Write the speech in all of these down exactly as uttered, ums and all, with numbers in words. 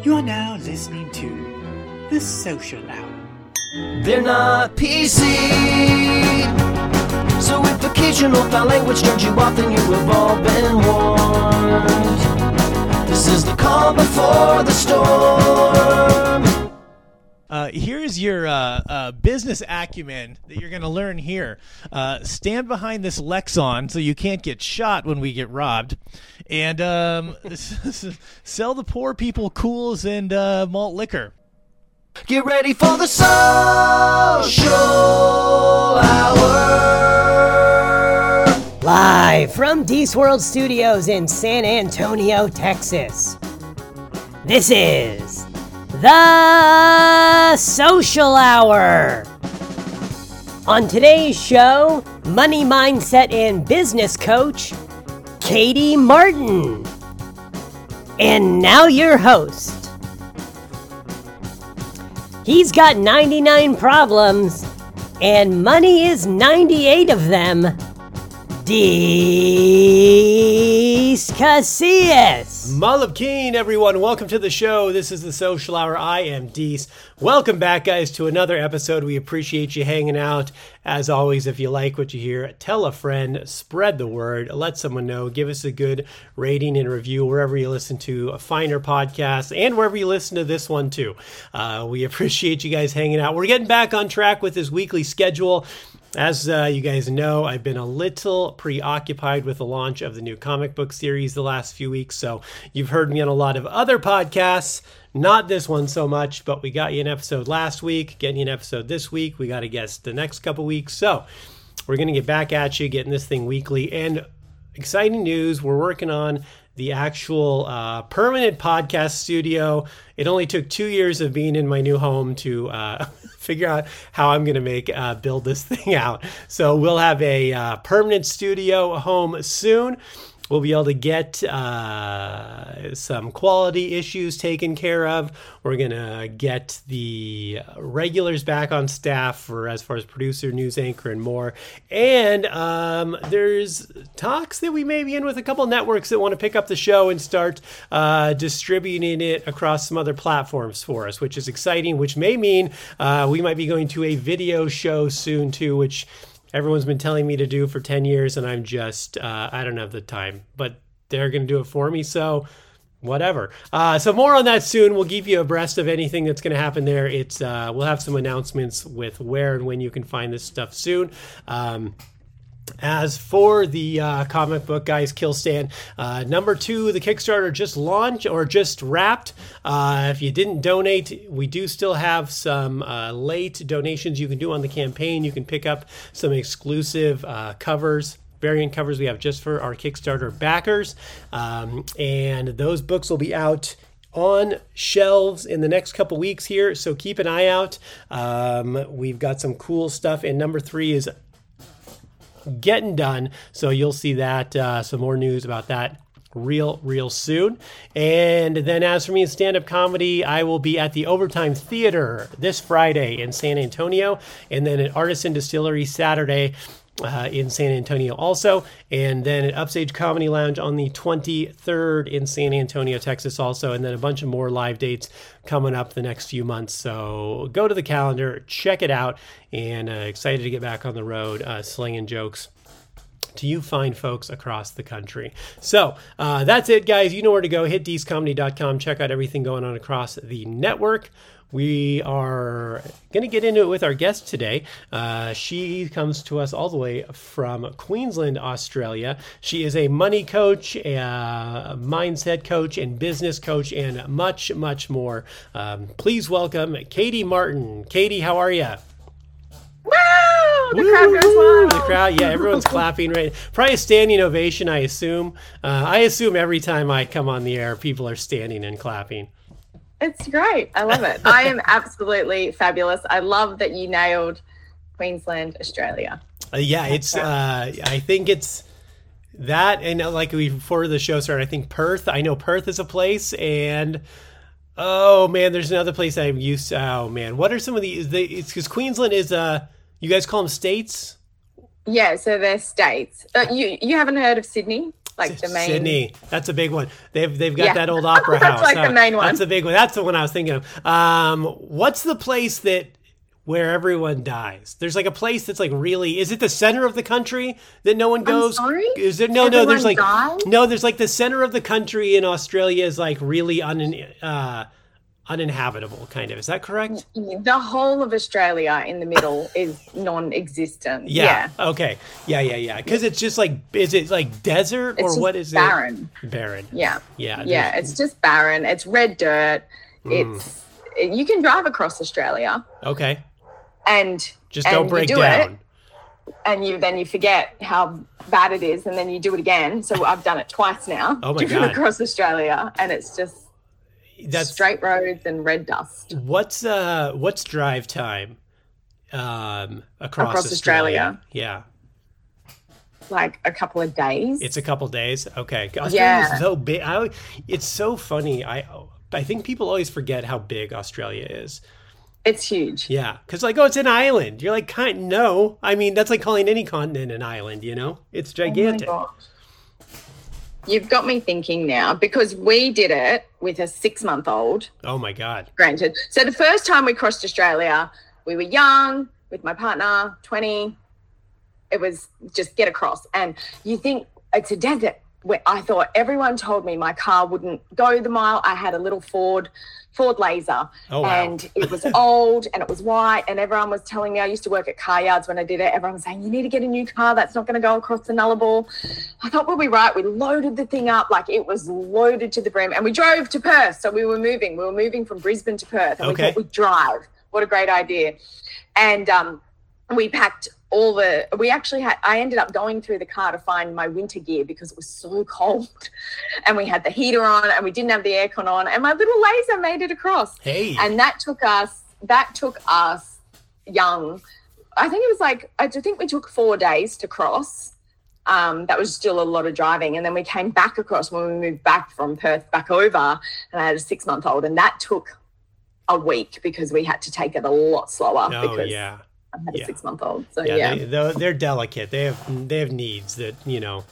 You are now listening to The Social Hour. They're not P C, so if occasional foul language turns you off, then you have all been warned. This is the calm before the storm. Uh, here's your uh, uh, business acumen that you're going to learn here. Uh, stand behind this Lexon so you can't get shot when we get robbed. And um, sell the poor people cools and uh, malt liquor. Get ready for the social hour. Live from Dees World Studios in San Antonio, Texas. This is The Social Hour. On today's show, money mindset and business coach, Katie Martin. And now your host. He's got ninety-nine problems, and money is ninety-eight of them. Dees Casillas. Malab Keen, everyone. Welcome to the show. This is The Social Hour. I am Dees. Welcome back, guys, to another episode. We appreciate you hanging out. As always, if you like what you hear, tell a friend, spread the word, let someone know, give us a good rating and review wherever you listen to a finer podcast and wherever you listen to this one, too. Uh, we appreciate you guys hanging out. We're getting back on track with this weekly schedule. As uh, you guys know, I've been a little preoccupied with the launch of the new comic book series the last few weeks, so you've heard me on a lot of other podcasts, not this one so much, but we got you an episode last week, getting you an episode this week, we got a guest the next couple weeks, so we're going to get back at you, getting this thing weekly, and exciting news, we're working on the actual uh, permanent podcast studio. It only took two years of being in my new home to uh, figure out how I'm going to make uh, build this thing out. So we'll have a uh, permanent studio home soon. We'll be able to get uh, some quality issues taken care of. We're going to get the regulars back on staff for as far as producer, news anchor, and more. And um, there's talks that we may be in with a couple networks that want to pick up the show and start uh, distributing it across some other platforms for us, which is exciting, which may mean uh, we might be going to a video show soon too, which everyone's been telling me to do for ten years, and I'm just, uh, I don't have the time, but they're going to do it for me, so whatever. Uh, so more on that soon. We'll keep you abreast of anything that's going to happen there. It's uh, we'll have some announcements with where and when you can find this stuff soon. Um, As for the uh, comic book guys, Kill Stand, uh, number two, the Kickstarter just launched or just wrapped. Uh, if you didn't donate, we do still have some uh, late donations you can do on the campaign. You can pick up some exclusive uh, covers, variant covers we have just for our Kickstarter backers. Um, and those books will be out on shelves in the next couple weeks here. So keep an eye out. Um, we've got some cool stuff. And number three is getting done, so you'll see that uh, some more news about that real real soon. And then as for me in stand-up comedy, I will be at the Overtime Theater this Friday in San Antonio, and then at Artisan Distillery Saturday uh, in San Antonio also, and then at Upstage Comedy Lounge on the twenty-third in San Antonio, Texas also, and then a bunch of more live dates coming up the next few months. So go to the calendar, check it out, and uh, excited to get back on the road, uh, slinging jokes to you fine folks across the country. So uh, that's it, guys. You know where to go. Hit dees comedy dot com. Check out everything going on across the network. We are going to get into it with our guest today. Uh, she comes to us all the way from Queensland, Australia. She is a money coach, a mindset coach, and business coach, and much, much more. Um, please welcome Katie Martin. Katie, how are you? Woo! The crowd goes wild. The crowd, yeah, everyone's clapping, right? Probably a standing ovation, I assume. Uh, I assume every time I come on the air, people are standing and clapping. It's great. I love it. I am absolutely fabulous. I love that you nailed Queensland, Australia. Uh, yeah, it's. Uh, I think it's that, and uh, like we before the show started, I think Perth. I know Perth is a place, and oh man, there's another place I'm used to. Oh man, what are some of these? They, it's because Queensland is. Uh, you guys call them states? Yeah, so they're states. Uh, you you haven't heard of Sydney? like the main. Sydney, that's a big one. They've they've got Yeah. that old opera That's house. like the Uh, main one. That's the big one. That's the one I was thinking of. Um, what's the place that where everyone dies? There's like a place that's like really. Is it the center of the country that no one goes? sorry? Is there no no? There's Everyone like dies? no. There's like the center of the country in Australia is like really un, uh, uninhabitable. Kind of. Is that correct? The whole of Australia in the middle is non-existent. Yeah. Okay. Yeah. Yeah. Yeah. Because it's just like, is it like desert It's or just what is barren. it? Barren. Yeah. Yeah. Yeah. there's- It's just barren. It's red dirt. Mm. It's you can drive across Australia Okay. and Just and don't you break do down. it, and you then you forget how bad it is, and then you do it again. So I've done it twice now. Oh my driven God. across Australia, and it's just That's straight roads and red dust what's uh what's drive time um across, across Australia? Australia. Yeah. Like a couple of days. It's a couple days. Okay. Australia's Yeah. so big. I, it's so funny. I I think people always forget how big Australia is. It's huge. Yeah. Because like, oh, it's an island. You're like, kind no. I mean, that's like calling any continent an island, you know? It's gigantic. Oh my gosh. You've got me thinking now because we did it with a six-month-old. Oh my God. Granted. So the first time we crossed Australia, we were young with my partner, twenty. It was just get across. And you think it's a desert. Where I thought everyone told me my car wouldn't go the mile. I had a little Ford, Ford Laser. Oh, wow. And it was old and it was white. And everyone was telling me, I used to work at car yards when I did it. Everyone was saying, you need to get a new car. That's not going to go across the Nullarbor. I thought, we'll be right. We loaded the thing up like it was loaded to the brim. And we drove to Perth. So we were moving. We were moving from Brisbane to Perth. And Okay. we thought we'd drive. What a great idea. And um, we packed all the, we actually had, I ended up going through the car to find my winter gear because it was so cold. And we had the heater on and we didn't have the aircon on. And my little laser made it across. Hey. And that took us, that took us young. I think it was like, I think we took four days to cross. Um, that was still a lot of driving. And then we came back across when we moved back from Perth back over. And I had a six month old. And that took a week because we had to take it a lot slower. Oh because yeah. I had a Yeah. six month old. So Yeah, yeah. They, they're, they're delicate. They have they have needs that, you know,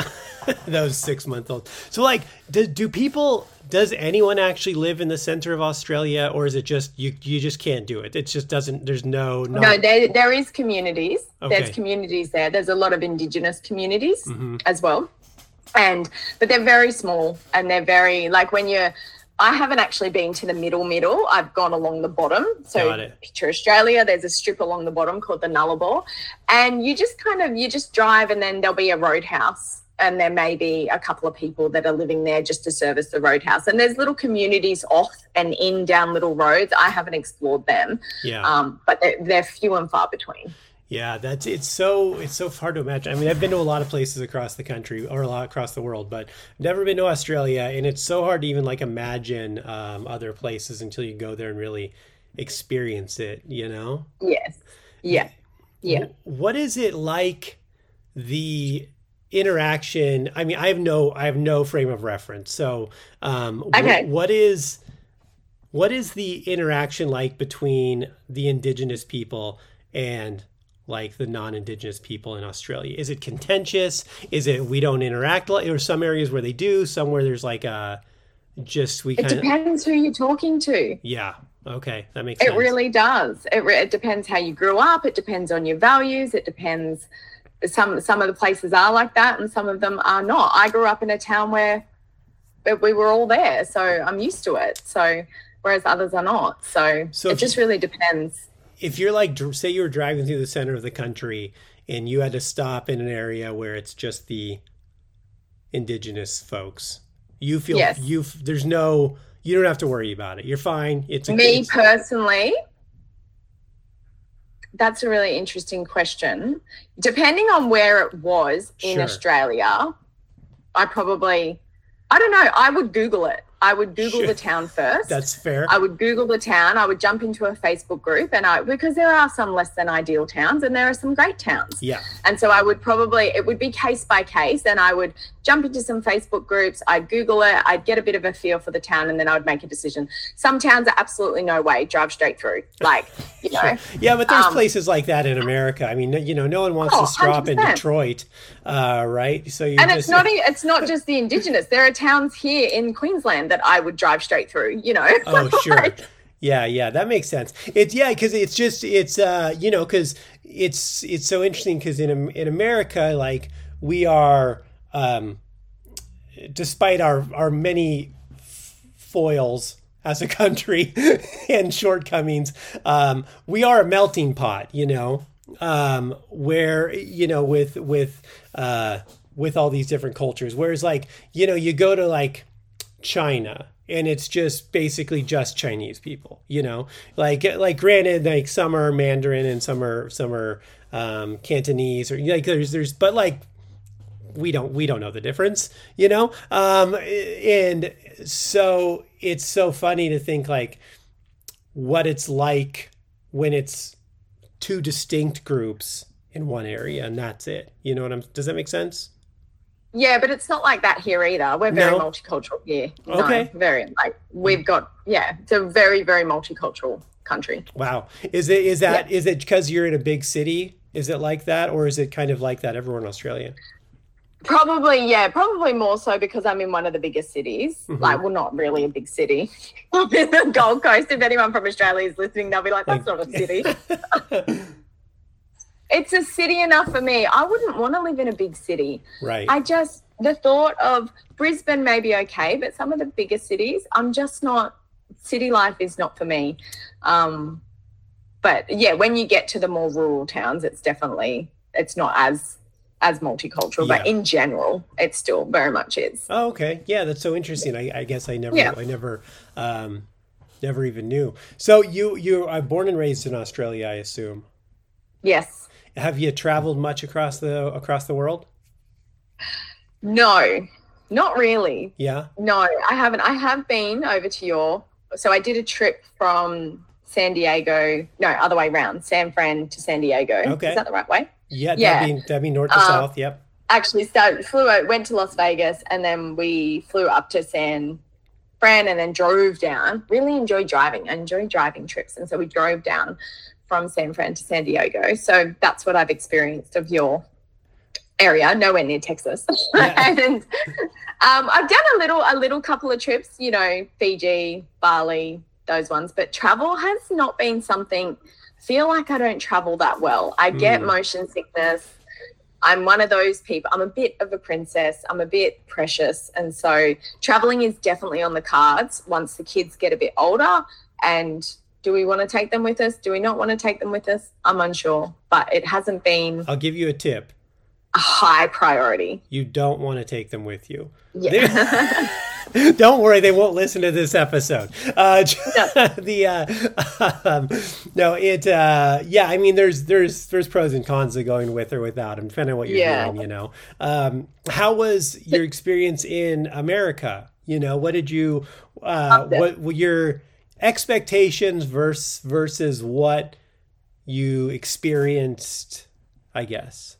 those six month olds. So like, do, do people? Does anyone actually live in the center of Australia, or is it just you? You just can't do it. It just doesn't. There's no no. No, there there is communities. Okay. There's communities there. There's a lot of Indigenous communities Mm-hmm. as well, and but they're very small and they're very like when you're. I haven't actually been to the middle middle. I've gone along the bottom. So Got it. picture Australia. There's a strip along the bottom called the Nullarbor, and you just kind of you just drive, and then there'll be a roadhouse, and there may be a couple of people that are living there just to service the roadhouse. And there's little communities off and in down little roads. I haven't explored them, Yeah. um, but they're, they're few and far between. Yeah, that's it's so it's so hard to imagine. I mean, I've been to a lot of places across the country or a lot across the world, but never been to Australia, and it's so hard to even like imagine um, other places until you go there and really experience it. You know? Yes. Yeah. Yeah. What is it like? The interaction. I mean, I have no I have no frame of reference. So, um, wh- Okay. what is what is the interaction like between the Indigenous people and like the non-Indigenous people in Australia? Is it contentious? Is it we don't interact? Like, or some areas where they do, some where there's like a just we It kind of depends who you're talking to. yeah. Okay, that makes It sense. really does. It, re- it depends how you grew up. It depends on your values. It depends. Some some of the places are like that, and some of them are not. I grew up in a town where we were all there, so I'm used to it. So whereas others are not. So, So it if just really depends. If you're like, dr- say you were driving through the center of the country and you had to stop in an area where it's just the Indigenous folks, you feel Yes. you f- there's no you don't have to worry about it. You're fine. It's a Me it's- personally, that's a really interesting question. Depending on where it was in Sure. Australia, I probably, I don't know, I would Google it. I would Google Sure. the town first. That's fair. I would Google the town. I would jump into a Facebook group, and I because there are some less than ideal towns and there are some great towns. Yeah. And so I would probably, it would be case by case, and I would jump into some Facebook groups, I'd Google it, I'd get a bit of a feel for the town, and then I would make a decision. Some towns are absolutely no way, drive straight through. Like, you know. Sure. Yeah, but there's um, places like that in America. I mean, you know, no one wants oh, to stop in one hundred percent. Detroit, uh, right? So you and just, it's not e- it's not just the Indigenous. There are towns here in Queensland that I would drive straight through, you know. Oh, sure. Like, Yeah, yeah, that makes sense. It's yeah, because it's just it's uh you know because it's it's so interesting because in in America, like, we are um despite our our many foils as a country and shortcomings, um we are a melting pot, you know, um where, you know, with with uh with all these different cultures, whereas, like, you know, you go to like China, and it's just basically just Chinese people, you know, like, like granted, like some are Mandarin and some are, some are um, Cantonese, or like there's, there's, but like, we don't, we don't know the difference, you know? Um, and so it's so funny to think like what it's like when it's two distinct groups in one area and that's it. You know what I'm, does that make sense? yeah, but it's not like that here either. We're very No? multicultural here. No, Okay. very like we've got yeah, it's a very very multicultural country. Wow. Is it, is that, is it because you're in a big city? Is it like that? Or is it kind of like that everywhere in Australia? Probably, yeah, probably more so because I'm in one of the biggest cities. Mhm. Like, well, not really a big city. I'm in the Gold Coast. If anyone from Australia is listening, they'll be like, that's Like- not a city. It's a city enough for me. I wouldn't want to live in a big city. Right. I just, the thought of Brisbane may be okay, but some of the bigger cities, I'm just not, city life is not for me. Um, but yeah, when you get to the more rural towns, it's definitely, it's not as, as multicultural, but Yeah. in general, it still very much is. Oh, okay. Yeah, that's so interesting. I, I guess I never, Yeah. I never, um, never even knew. So you, you are born and raised in Australia, I assume. Yes. Have you traveled much across the across the world? No, not really. Yeah. No, I haven't. I have been over to your, so I did a trip from San Diego, no, other way around, San Fran to San Diego. Okay. Is that the right way? Yeah. Yeah. That'd be, that'd be north to Um, south. Yep. Actually started, flew out, went to Las Vegas, and then we flew up to San Fran and then drove down. Really enjoy driving. I enjoy driving trips. And so we drove down from San Fran to San Diego. So that's what I've experienced of your area, nowhere near Texas. Yeah. and um, I've done a little, a little couple of trips, you know, Fiji, Bali, those ones, but travel has not been something, feel like I don't travel that well. I get Mm. motion sickness. I'm one of those people. I'm a bit of a princess. I'm a bit precious. And so traveling is definitely on the cards once the kids get a bit older. And do we want to take them with us? Do we not want to take them with us? I'm unsure, but it hasn't been I'll give you a tip. a high priority. You don't want to take them with you. Yeah. Don't worry, they won't listen to this episode. Uh, No. the uh, um, no, it uh, yeah. I mean, there's there's there's pros and cons to going with or without them, depending on what you're Yeah. doing. You know, um, how was your experience in America? You know, what did you uh, Loved it. what were your expectations versus versus what you experienced? I guess.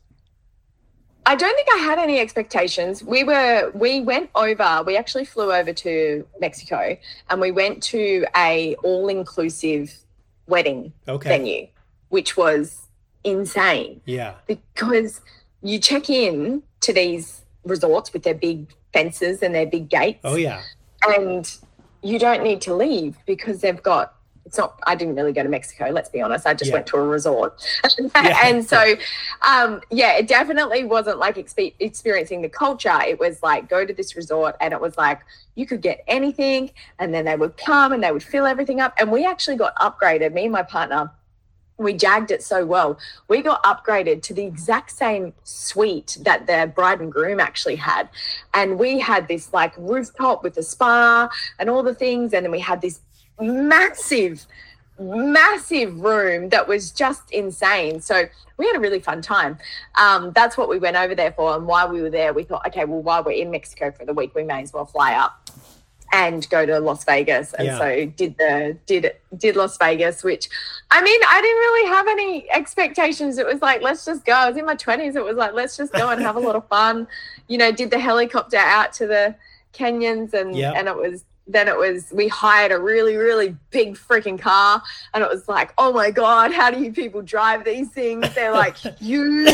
I don't think I had any expectations. We were, we went over, we actually flew over to Mexico and we went to a all-inclusive wedding Okay. venue, which was insane Yeah. because you check in to these resorts with their big fences and their big gates. Oh yeah. And you don't need to leave because they've got, it's not, I didn't really go to Mexico, let's be honest. I just Yeah. went to a resort. Yeah. And so, um, yeah, it definitely wasn't like expe- experiencing the culture. It was like, go to this resort and it was like, you could get anything and then they would come and they would fill everything up. And we actually got upgraded, me and my partner, we jagged it so well. We got upgraded to the exact same suite that the bride and groom actually had. And we had this like rooftop with a spa and all the things. And then we had this massive, massive room that was just insane. So we had a really fun time. Um, that's what we went over there for. And while we were there, we thought, okay, well, while we're in Mexico for the week, we may as well fly up and go to Las Vegas. And Yeah. so did the did did Las Vegas, which I mean, I didn't really have any expectations. It was like, let's just go. I was in my twenties. It was like, let's just go and have a lot of fun. You know, did the helicopter out to the canyons, and Yep. and it was then it was we hired a really, really big freaking car, and it was like, oh my God, how do you people drive these things? They're like huge.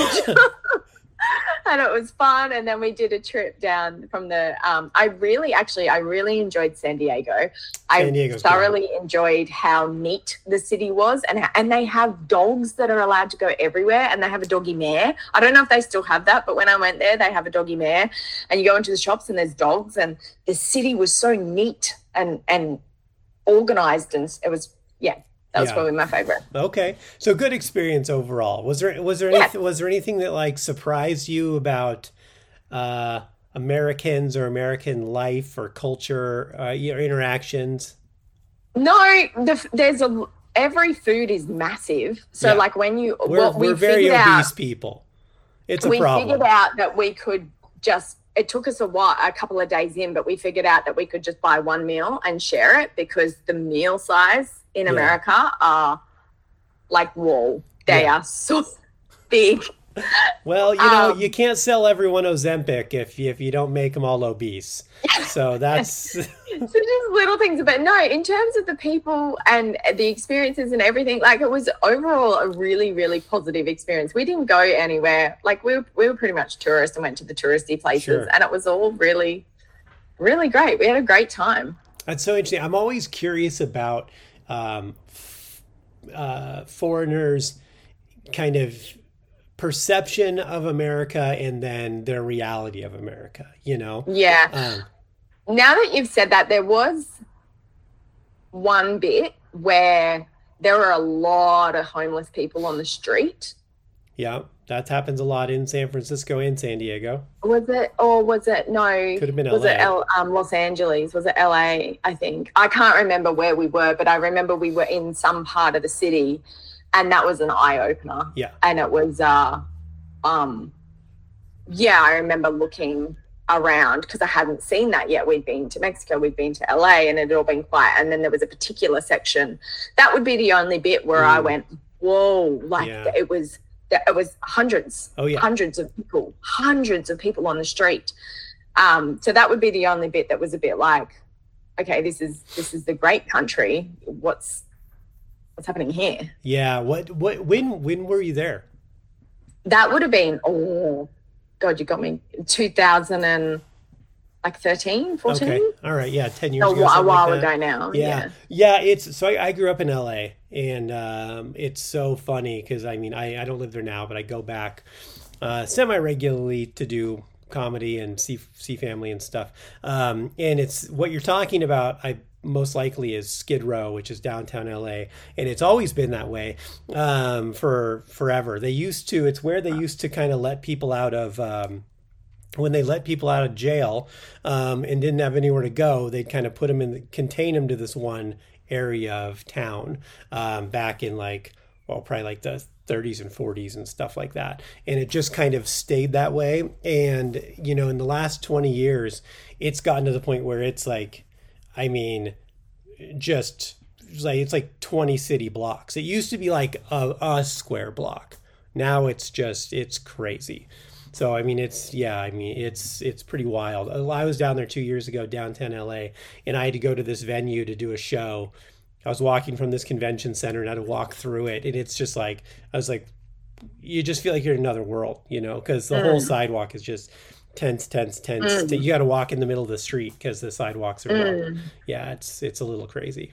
And it was fun. And then we did a trip down from the um I really actually I really enjoyed San Diego. San I Diego's thoroughly enjoyed how neat the city was, and and they have dogs that are allowed to go everywhere, and they have a doggy mare. I don't know if they still have that, but when I went there, they have a doggy mare, and you go into the shops and there's dogs, and the city was so neat and and organized, and it was yeah. That was Yeah. probably my favorite. Okay, so good experience overall. Was there was there Yeah. anything, was there anything that like surprised you about uh, Americans or American life or culture, uh, your interactions? No, the, there's a every food is massive. So Yeah. like when you We're well, we we're very figured obese out, people. It's a we problem. figured out that we could just. It took us a while, a couple of days in, but we figured out that we could just buy one meal and share it, because the meal size in Yeah. America are like wall. They Yeah. are so big. Well, you know, Um, you can't sell everyone Ozempic if you, if you don't make them all obese. So that's So just little things, but no, in terms of the people and the experiences and everything, like it was overall a really, really positive experience. We didn't go anywhere. Like we were, we were pretty much tourists and went to the touristy places, Sure. and it was all really, really great. We had a great time. that's so interesting. I'm always curious about um, f- uh, foreigners' kind of perception of America and then their reality of America. You know. Yeah. Um, Now that you've said that, there was one bit where there were a lot of homeless people on the street. Yeah, that happens a lot in San Francisco and San Diego. Was it, or was it, no, Could have been was it L A. L, um, Los Angeles? Was it L A, I think? I can't remember where we were, but I remember we were in some part of the city, and that was an eye-opener. Yeah. And it was, uh, um, yeah, I remember looking around because I hadn't seen that yet. We'd been to Mexico, we'd been to L A, and it had all been quiet. And then there was a particular section. That would be the only bit where I Mm. went, whoa, like Yeah. it was, it was hundreds, Oh, yeah. hundreds of people, hundreds of people on the street. Um, so that would be the only bit that was a bit like, okay, this is this is the great country. What's what's happening here? Yeah. What? What? When? When were you there? That would have been, oh God, you got me two thousand and like thirteen, fourteen. Okay. All right. Yeah. Ten years A, ago. wh- a something while like that. ago now. Yeah. Yeah. It's so I, I grew up in L A, and um, it's so funny because I mean I, I don't live there now, but I go back uh, semi regularly to do comedy and see see family and stuff. Um, and it's what you're talking about. I most likely is Skid Row, which is downtown L A, and it's always been that way um, for forever. They used to. It's where they used to kind of let people out of. Um, when they let people out of jail um, and didn't have anywhere to go, they'd kind of put them in, the, contain them to this one area of town um, back in like, well, probably like the thirties and forties and stuff like that. And it just kind of stayed that way. And, you know, in the last twenty years, it's gotten to the point where it's like, I mean, just it's like, it's like twenty city blocks. It used to be like a, a square block. Now it's just, it's crazy. So, I mean, it's, yeah, I mean, it's, it's pretty wild. I was down there two years ago, downtown L A, and I had to go to this venue to do a show. I was walking from this convention center and I had to walk through it. And it's just like, I was like, you just feel like you're in another world, you know, because the mm. whole sidewalk is just tense, tense, tense. Mm. You got to walk in the middle of the street because the sidewalks are mm. low. Yeah, it's, it's a little crazy.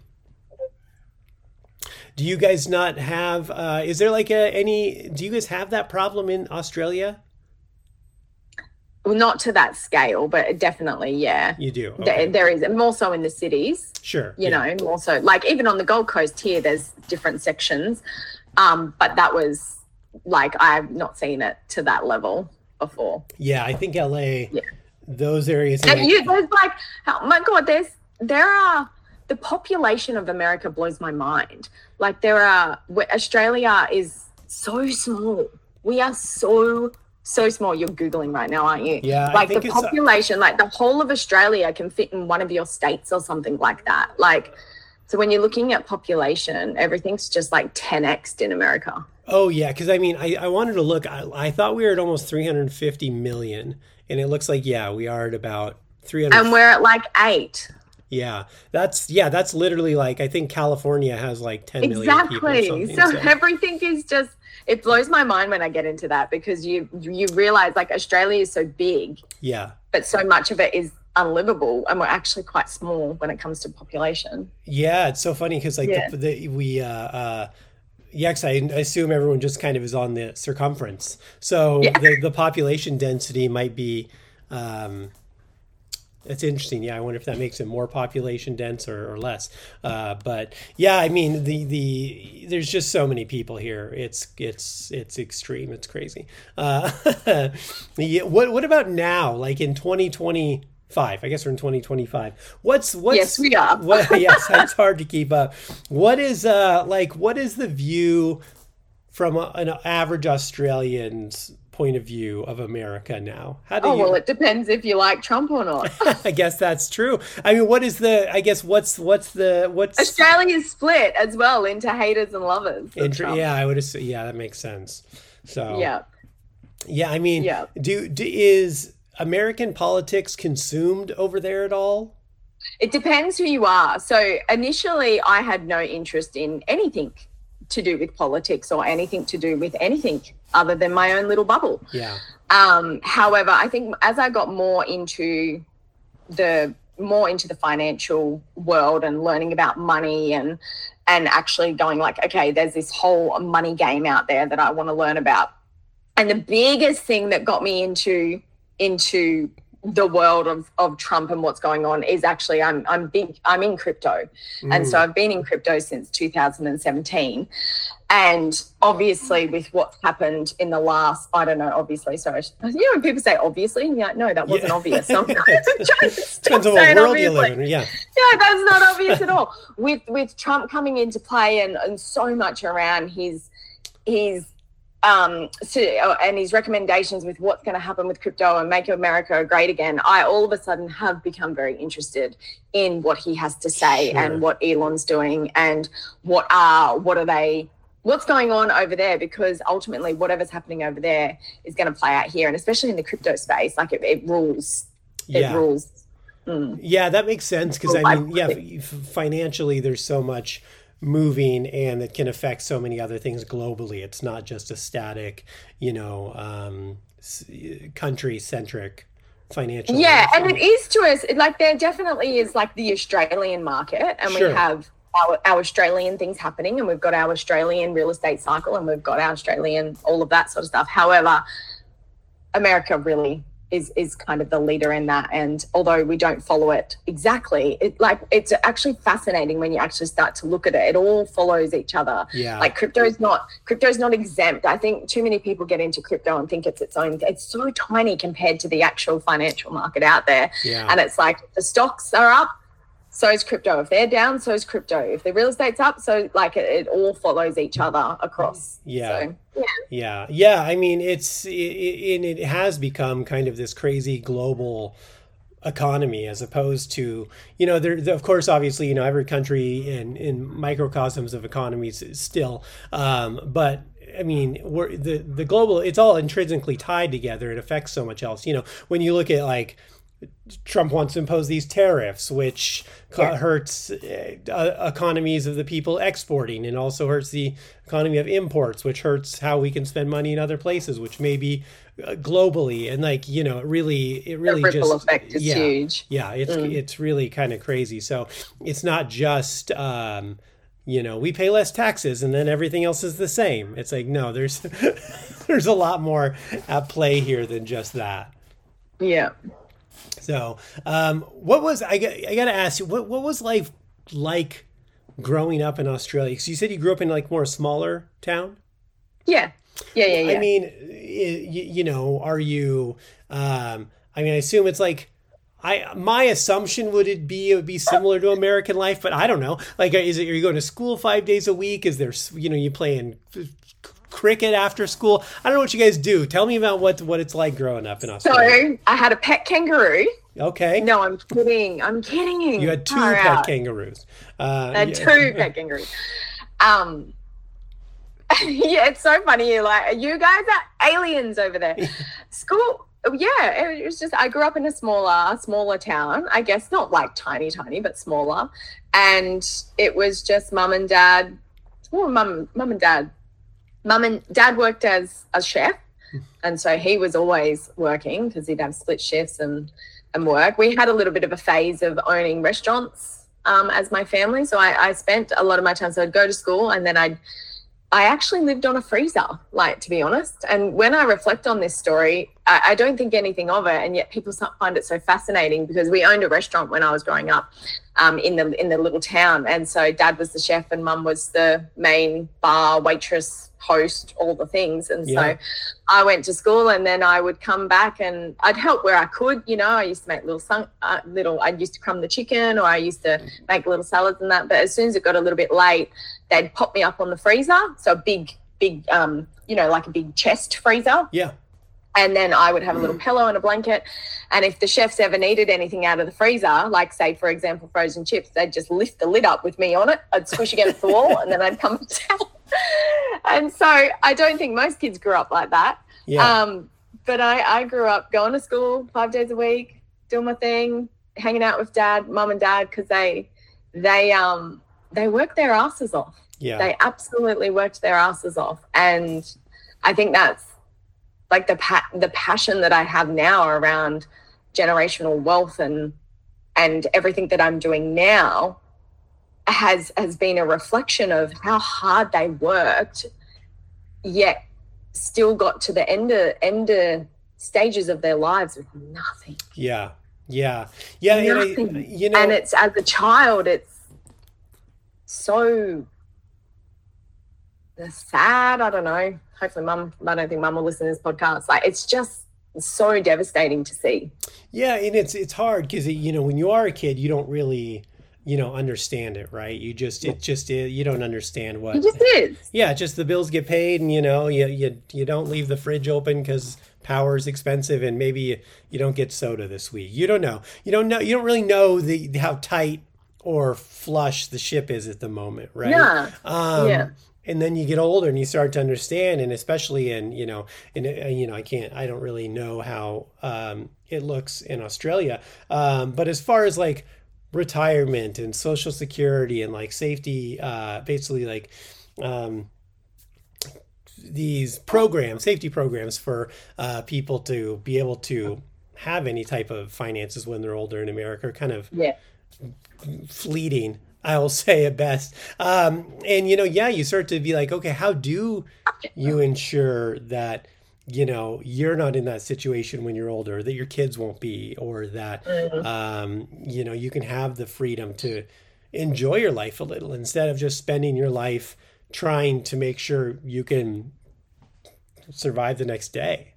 Do you guys not have, uh, is there like a, any, do you guys have that problem in Australia? Well, not to that scale, but definitely, yeah. You do? Okay. There, there is, more so in the cities. Sure. You yeah. know, more so, like even on the Gold Coast here, there's different sections. Um, but that was, like, I've not seen it to that level before. Yeah, I think L A, yeah. those areas. And like, you, there's like, oh my God, there's, there are, the population of America blows my mind. Like there are, Australia is so small. We are so so small. You're Googling right now, aren't you? Yeah, I Like think the it's, uh, population, like the whole of Australia can fit in one of your states or something like that. Like, so when you're looking at population, everything's just like ten X'd in America. Oh yeah, because I mean, I, I wanted to look. I, I thought we were at almost three hundred fifty million, and it looks like yeah, we are at about three hundred. And we're at like eight. Yeah, that's yeah, that's literally like I think California has like ten million people. Or Exactly. something, So everything is just, it blows my mind when I get into that, because you you realize like Australia is so big, yeah, but so much of it is unlivable, and we're actually quite small when it comes to population. yeah. It's so funny because like Yeah. the, the, we uh, uh, yeah, 'cause I, I assume everyone just kind of is on the circumference, so Yeah. the the population density might be. Um, It's interesting. Yeah, I wonder if that makes it more population dense or, or less. Uh, but yeah, I mean, the the there's just so many people here. It's it's it's extreme. It's crazy. Uh, yeah, what what about now? Like in twenty twenty-five? I guess we're in twenty twenty-five. What's what's Yes, we are. What, yes, it's hard to keep up. What is uh like? What is the view from a, an average Australian's point of view of America now? How do Oh, you? well, it depends if you like Trump or not. I guess that's true. I mean, what is the? I guess what's what's the what's? Australia is split as well into haters and lovers. of Inter- Trump. yeah, I would assume. Yeah, that makes sense. So Yeah. yeah. I mean, Yeah. do, do is American politics consumed over there at all? It depends who you are. So initially, I had no interest in anything to do with politics or anything to do with anything other than my own little bubble. Yeah. Um, however, I think as I got more into the more into the financial world and learning about money and and actually going like, okay, there's this whole money game out there that I want to learn about. And the biggest thing that got me into into the world of, of Trump and what's going on is actually I'm I'm big I'm in crypto. And so I've been in crypto since two thousand seventeen. And obviously with what's happened in the last, I don't know, obviously, sorry. You know, when people say obviously, and you're like, no, that wasn't Yeah. obvious. So I'm trying to stop Depends on saying what world you obviously. live in. Yeah. Yeah, that's not obvious at all. With with Trump coming into play and, and so much around his his um so, and his recommendations with what's going to happen with crypto and make America great again, I all of a sudden have become very interested in what he has to say Sure. and what Elon's doing and what are what are they what's going on over there, because ultimately whatever's happening over there is going to play out here, and especially in the crypto space, like it, it rules it Yeah. rules. Yeah, that makes sense because Well, I I mean, yeah, think- f- financially, there's so much moving, and it can affect so many other things globally. It's not just a static, you know, um, s- country-centric financial. Yeah, and system. it is to us. it- Like there definitely is like the Australian market, and Sure. we have our, our Australian things happening, and we've got our Australian real estate cycle, and we've got our Australian all of that sort of stuff. However, America really is is kind of the leader in that, and although we don't follow it exactly, it like it's actually fascinating when you actually start to look at it. It all follows each other. Yeah. Like crypto is not crypto is not exempt. I think too many people get into crypto and think it's its own. It's so tiny compared to the actual financial market out there. Yeah. And it's like the stocks are up, so is crypto. If they're down, so is crypto. If the real estate's up, so like it, it all follows each other across. Yeah. So, yeah. Yeah, yeah. I mean, it's it, it, it has become kind of this crazy global economy, as opposed to, you know, there, of course, obviously, you know, every country in in microcosms of economies is still, um, but I mean, we're the the global. It's all intrinsically tied together. It affects so much else. You know, when you look at like Trump wants to impose these tariffs, which co- Yeah. hurts uh, economies of the people exporting, and also hurts the economy of imports, which hurts how we can spend money in other places, which may be uh, globally. And like, you know, it really, it really The ripple just effect is yeah, huge. yeah, it's it's really kind of crazy. So it's not just um, you know, we pay less taxes and then everything else is the same. It's like, no, there's there's a lot more at play here than just that. Yeah. So, um, what was I got? I got to ask you, what what was life like growing up in Australia? Because you said you grew up in like more a smaller town. Yeah. Yeah. Yeah. Yeah. I mean, you, you know, are you? Um, I mean, I assume it's like. I my assumption would it be it would be similar to American life, but I don't know. Like, is it are you going to school five days a week? Is there, you know, you playing cricket after school? I don't know what you guys do. Tell me about what what it's like growing up in Australia. So I had a pet kangaroo. Okay. No, I'm kidding. I'm kidding. You had two Far pet out. kangaroos. Uh, I had yeah. two pet kangaroos. Um, yeah, it's so funny. You're like, you guys are aliens over there. School, yeah, it was just, I grew up in a smaller, smaller town. I guess not like tiny, tiny, but smaller. And it was just mum and dad. Well, mum, mum and dad. Mum and dad worked as a chef. And so he was always working because he'd have split shifts and, and work. We had a little bit of a phase of owning restaurants um, as my family. So I, I spent a lot of my time. So I'd go to school and then I'd, I actually lived on a freezer, like, to be honest. And when I reflect on this story, I, I don't think anything of it. And yet people find it so fascinating because we owned a restaurant when I was growing up um, in the in the little town. And so dad was the chef and mum was the main bar, waitress, host, all the things. And Yeah. so I went to school and then I would come back and I'd help where I could. You know, I used to make little, sun, uh, little, I used to crumb the chicken or I used to make little salads and that. But as soon as it got a little bit late, they'd pop me up on the freezer. So a big, big, um, you know, like a big chest freezer. Yeah. And then I would have a little pillow and a blanket. And if the chefs ever needed anything out of the freezer, like say, for example, frozen chips, they'd just lift the lid up with me on it. I'd squish against the wall and then I'd come down. And so I don't think most kids grew up like that. Yeah. Um, but I, I grew up going to school five days a week, doing my thing, hanging out with dad, mum and dad, because they, they, um, they worked their asses off. Yeah. They absolutely worked their asses off. And I think that's like the pa- the passion that I have now around generational wealth and and everything that I'm doing now has has been a reflection of how hard they worked, yet still got to the end of, end of stages of their lives with nothing. Yeah. Yeah. Yeah. And I, Nothing. you know, And it's, as a child, it's so sad. I don't know. Hopefully mum, I don't think mum will listen to this podcast. Like, it's just so devastating to see. yeah. And it's, it's hard because, you know, when you are a kid, you don't really, you know, understand it, right? You just, it just, you don't understand what, It just is. yeah, just the bills get paid and, you know, you, you, you don't leave the fridge open because power is expensive and maybe you, you don't get soda this week. You don't know. You don't know. You don't really know the how tight or flush the ship is at the moment, right? Yeah. Um, Yeah. And then you get older and you start to understand, and especially in, you know, in, uh, you know, I can't, I don't really know how um, it looks in Australia. Um, but as far as like retirement and social security and like safety, uh, basically like um, these programs, safety programs for uh, people to be able to have any type of finances when they're older in America are kind of Yeah. fleeting, I will say at best. Um, and, you know, yeah, you start to be like, okay, how do you ensure that, you know, you're not in that situation when you're older, that your kids won't be, or that, um, you know, you can have the freedom to enjoy your life a little instead of just spending your life trying to make sure you can survive the next day.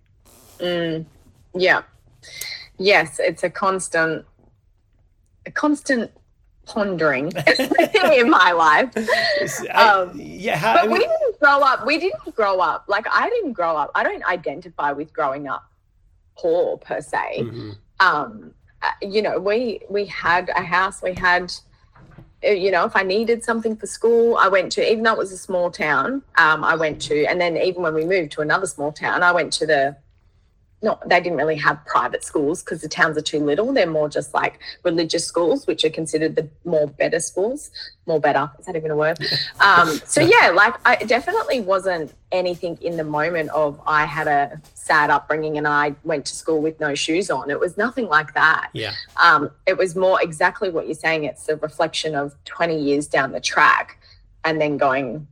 Yeah. Yes, it's a constant, a constant pondering in my life. I- Um, yeah. How, But I mean, we didn't grow up. We didn't grow up. Like, I didn't grow up. I don't identify with growing up poor per se. mhm. Um, uh, you know, we we had a house. We had, uh, you know, if I needed something for school, I went to. Even though it was a small town, um, I went to. And then even when we moved to another small town, I went to the. No, they didn't really have private schools because the towns are too little. They're more just like religious schools, which are considered the more better schools. More better. Is that even a word? Um, so, yeah, like I it definitely wasn't anything in the moment of I had a sad upbringing and I went to school with no shoes on. It was nothing like that. Yeah. Um, it was more exactly what you're saying. It's a reflection of twenty years down the track and then going,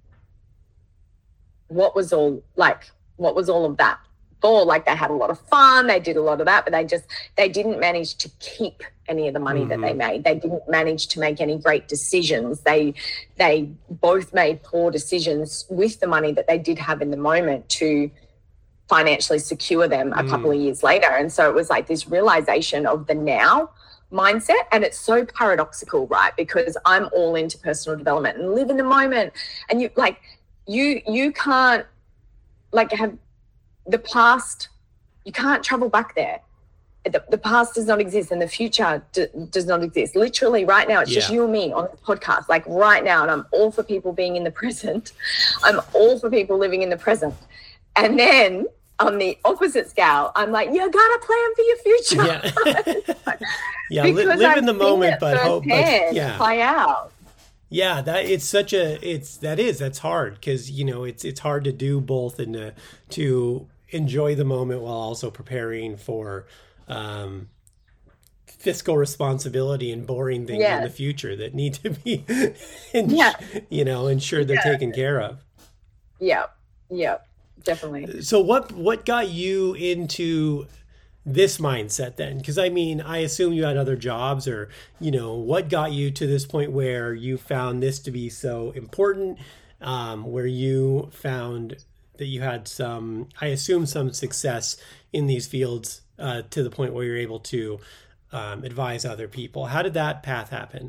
what was all like, what was all of that? Or like they had a lot of fun, they did a lot of that, but they just, they didn't manage to keep any of the money that they made. They didn't manage to make any great decisions. They, they both made poor decisions with the money that they did have in the moment to financially secure them a couple of years later. And so it was like this realization of the now mindset. And it's so paradoxical, right? Because I'm all into personal development and live in the moment. And you like, you, you can't, like have the past, you can't travel back there. The, the past does not exist and the future d- does not exist. Literally right now, it's just Yeah. you and me on the podcast, like right now. And I'm all for people being in the present. I'm all for people living in the present. And then on the opposite scale, I'm like, you gotta plan for your future. Yeah. yeah. Li- Because live I've in the seen moment, it but hope, but firsthand yeah. play out. Yeah, that it's such a it's that is that's hard because you know it's it's hard to do both and to, to enjoy the moment while also preparing for um, fiscal responsibility and boring things Yeah. in the future that need to be, ins- Yeah. you know, ensured they're Yeah. taken care of. Yeah, yeah, definitely. So what what got you into this mindset then? Because I mean, I assume you had other jobs, or you know, what got you to this point where you found this to be so important, um, where you found that you had some, I assume, some success in these fields uh, to the point where you're able to um, advise other people. How did that path happen?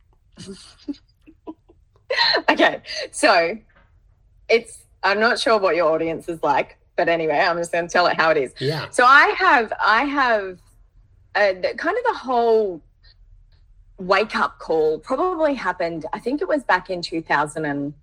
Okay, so it's, I'm not sure what your audience is like, but anyway, I'm just going to tell it how it is. Yeah. So I have, I have uh, the, kind of the whole wake up call probably happened, I think it was back in two thousand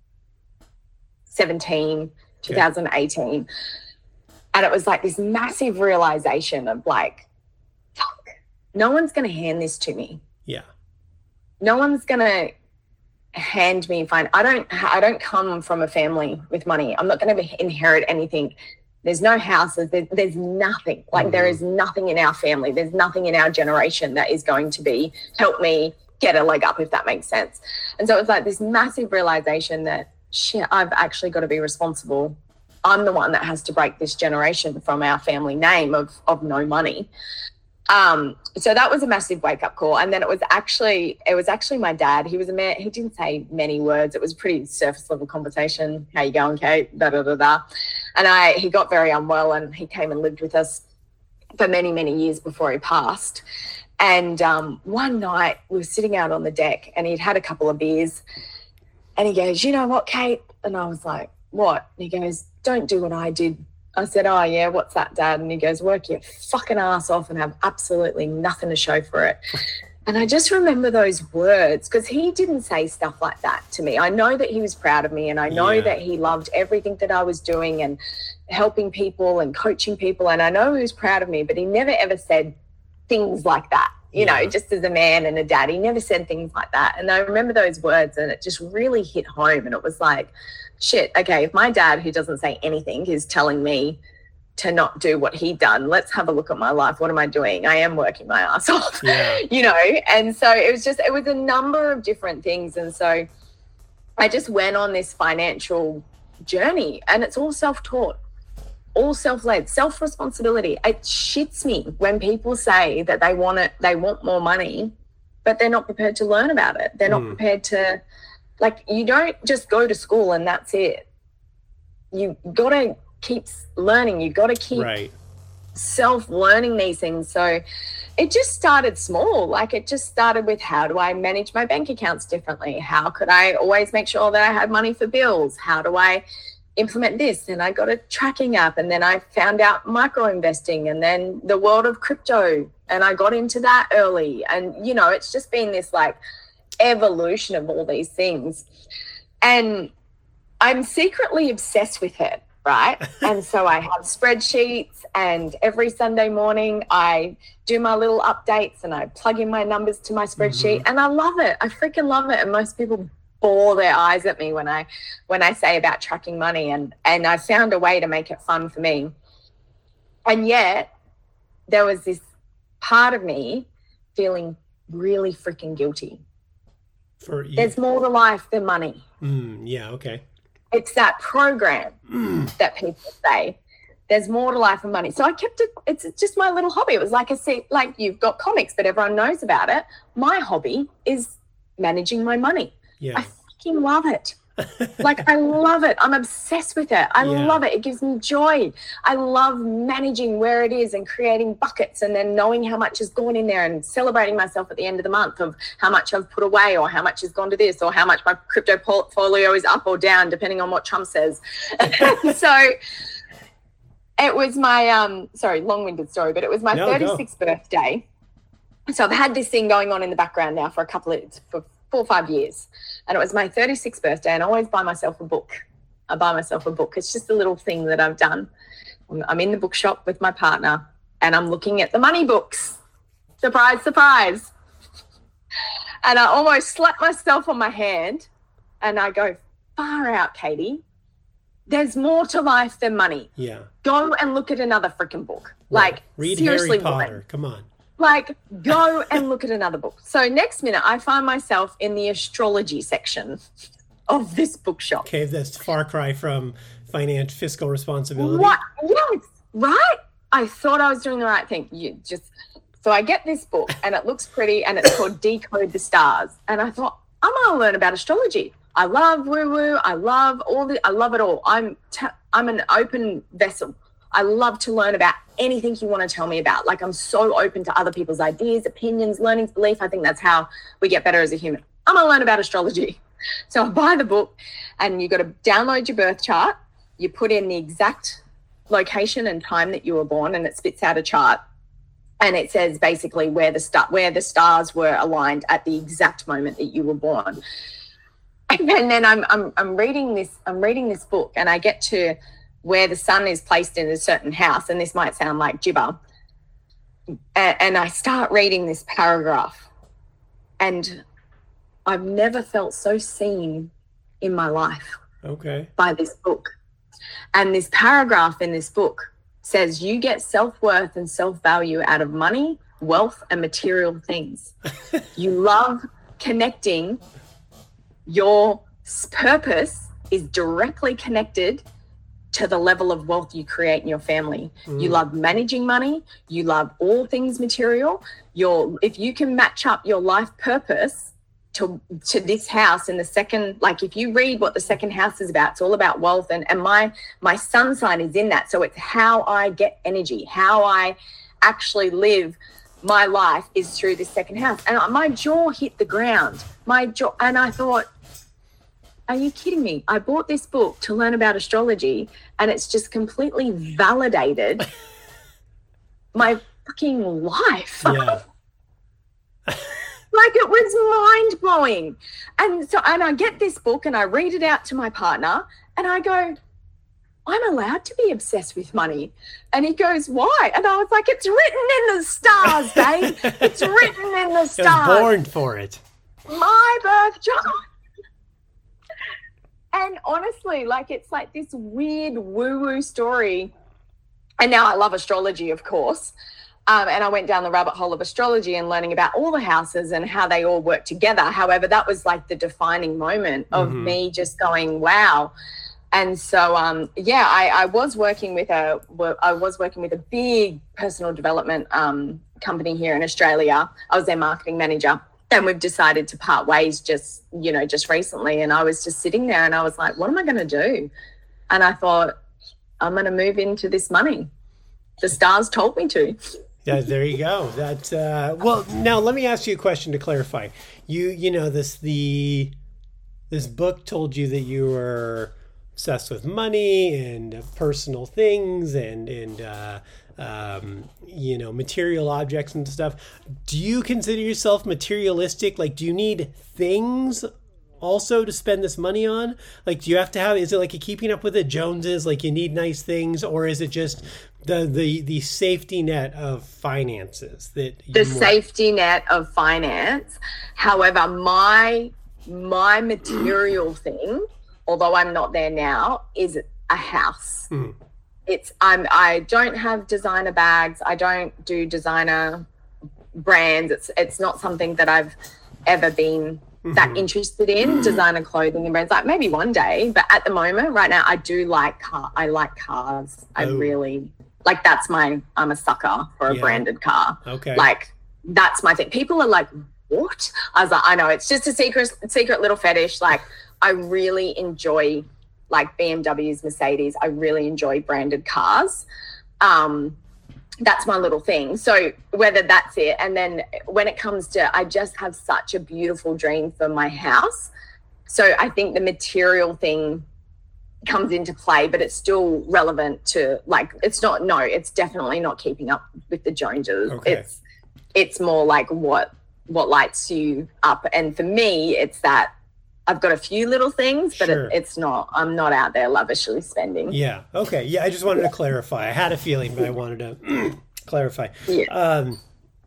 seventeen, two thousand eighteen. And it was like this massive realization of like, fuck, no one's going to hand this to me. Yeah. No one's going to hand me fine. I don't, I don't come from a family with money. I'm not going to inherit anything. There's no houses. There's, there's nothing. Like mm-hmm. there is nothing in our family. There's nothing in our generation that is going to be help me get a leg up, if that makes sense. And so it was like this massive realization that shit, I've actually got to be responsible. I'm the one that has to break this generation from our family name of of no money. Um, so that was a massive wake up call. And then it was actually, it was actually my dad. He was a man, he didn't say many words. It was a pretty surface level conversation. How you going, Kate? Da, da, da, da. And I, he got very unwell and he came and lived with us for many, many years before he passed. And um, one night we were sitting out on the deck and he'd had a couple of beers and he goes, you know what, Kate? And I was like, what? And he goes, don't do what I did. I said, oh, yeah, what's that, Dad? And he goes, work your fucking ass off and have absolutely nothing to show for it. And I just remember those words because he didn't say stuff like that to me. I know that he was proud of me and I know Yeah. that he loved everything that I was doing and helping people and coaching people. And I know he was proud of me, but he never ever said things like that, you Yeah. know, just as a man and a dad. He never said things like that. And I remember those words and it just really hit home. And it was like, shit, okay, if my dad, who doesn't say anything, is telling me to not do what he done, let's have a look at my life. What am I doing? I am working my ass off, Yeah. you know? And so it was just, it was a number of different things. And so I just went on this financial journey and it's all self-taught, all self-led, self-responsibility. It shits me when people say that they want it, they want more money, but they're not prepared to learn about it. They're not Mm. prepared to, like, you don't just go to school and that's it. You got to keep learning. You got to keep Right. self-learning these things. So it just started small. Like it just started with, how do I manage my bank accounts differently? How could I always make sure that I had money for bills? How do I implement this? And I got a tracking app and then I found out micro investing and then the world of crypto and I got into that early. And, you know, it's just been this like evolution of all these things. And I'm secretly obsessed with it, right? And so I have spreadsheets and every Sunday morning I do my little updates and I plug in my numbers to my spreadsheet Mm-hmm. and I love it. I freaking love it. And most people bore their eyes at me when I when I say about tracking money, and and I found a way to make it fun for me. And yet there was this part of me feeling really freaking guilty. For you. There's more to life than money. Mm, yeah. Okay. It's that program that people say there's more to life than money. So I kept it. It's just my little hobby. It was like a se- like you've got comics, but everyone knows about it. My hobby is managing my money. Yeah. I fucking love it. Like I love it. I'm obsessed with it. I Yeah. love it. It gives me joy. I love managing where it is and creating buckets and then knowing how much has gone in there and celebrating myself at the end of the month of how much I've put away or how much has gone to this or how much my crypto portfolio is up or down depending on what Trump says. So it was my, um, sorry, long-winded story, but it was my No, go. thirty-sixth birthday. So I've had this thing going on in the background now for a couple of, for four or five years. And it was my thirty-sixth birthday, and I always buy myself a book. I buy myself a book. It's just a little thing that I've done. I'm in the bookshop with my partner, and I'm looking at the money books. Surprise, surprise. And I almost slapped myself on my hand, and I go, far out, Katie. There's more to life than money. Yeah. Go and look at another freaking book. Right. Like, Read seriously, Harry Potter. woman. Come on. Like, go and look at another book. So next minute, I find myself in the astrology section of this bookshop. Okay, that's far cry from finance, fiscal responsibility. What? Yes, right? I thought I was doing the right thing. You just so I get this book, and it looks pretty, and it's called Decode the Stars. And I thought, I'm going to learn about astrology. I love woo-woo. I love all the. I love it all. I'm t- I'm an open vessel. I love to learn about anything you want to tell me about. Like, I'm so open to other people's ideas, opinions, learnings, belief. I think that's how we get better as a human. I'm going to learn about astrology. So I buy the book, and you got to download your birth chart. You put in the exact location and time that you were born, and it spits out a chart. And it says basically where the star- where the stars were aligned at the exact moment that you were born. And then I'm I'm I'm reading this I'm reading this book, and I get to where the sun is placed in a certain house, and this might sound like gibber. And, and I start reading this paragraph, and I've never felt so seen in my life Okay. by this book. And this paragraph in this book says you get self-worth and self-value out of money, wealth, and material things. You love connecting. Your purpose is directly connected to the level of wealth you create in your family. Mm. You love managing money. You love all things material. Your, if you can match up your life purpose to to this house in the second, like if you read what the second house is about, it's all about wealth. And, and my, my sun sign is in that. So it's how I get energy, how I actually live my life is through this second house. And my jaw hit the ground. My jaw, and I thought, are you kidding me? I bought this book to learn about astrology, and it's just completely validated my fucking life. Yeah. Like, it was mind blowing. And so, and I get this book and I read it out to my partner, and I go, I'm allowed to be obsessed with money. And he goes, why? And I was like, it's written in the stars, babe. It's written in the I was stars. born for it. My birth chart. And honestly, like, it's like this weird woo-woo story. And now I love astrology, of course. Um, and I went down the rabbit hole of astrology and learning about all the houses and how they all work together. However, that was like the defining moment of mm-hmm. me just going, wow. And so, um, yeah, I, I was working with a, I was working with a big personal development um, company here in Australia. I was their marketing manager, and we've decided to part ways just, you know, just recently. And I was just sitting there and I was like, what am I going to do? And I thought, I'm going to move into this money. The stars told me to. Yeah, there you go. That uh, well, now let me ask you a question to clarify. You, you know, this the this book told you that you were obsessed with money and personal things and and uh, um, you know, material objects and stuff. Do you consider yourself materialistic? Like, do you need things also to spend this money on? Like, do you have to have, is it like a keeping up with the Joneses, like you need nice things, or is it just the the the safety net of finances that the safety net of finance? However, my my material thing, although I'm not there now, is a house. Mm. It's I'm I don't have designer bags. I don't do designer brands. It's it's not something that I've ever been that interested in, designer clothing and brands. Like, maybe one day, but at the moment, right now, I do like car. I like cars. I oh. really like. That's my. I'm a sucker for a yeah. branded car. Okay. Like, that's my thing. People are like, "What?" I was like, "I know. It's just a secret, secret little fetish." Like, I really enjoy like B M Ws, Mercedes. I really enjoy branded cars. Um, that's my little thing. So whether that's it, and then when it comes to, I just have such a beautiful dream for my house. So I think the material thing comes into play, but it's still relevant to, like, it's not, no, it's definitely not keeping up with the Joneses. Okay. It's, it's more like what, what lights you up. And for me, it's that I've got a few little things, but Sure. it, it's not, I'm not out there lavishly spending. Yeah. Okay. Yeah. I just wanted to clarify. I had a feeling, but I wanted to clarify. Yeah. Um,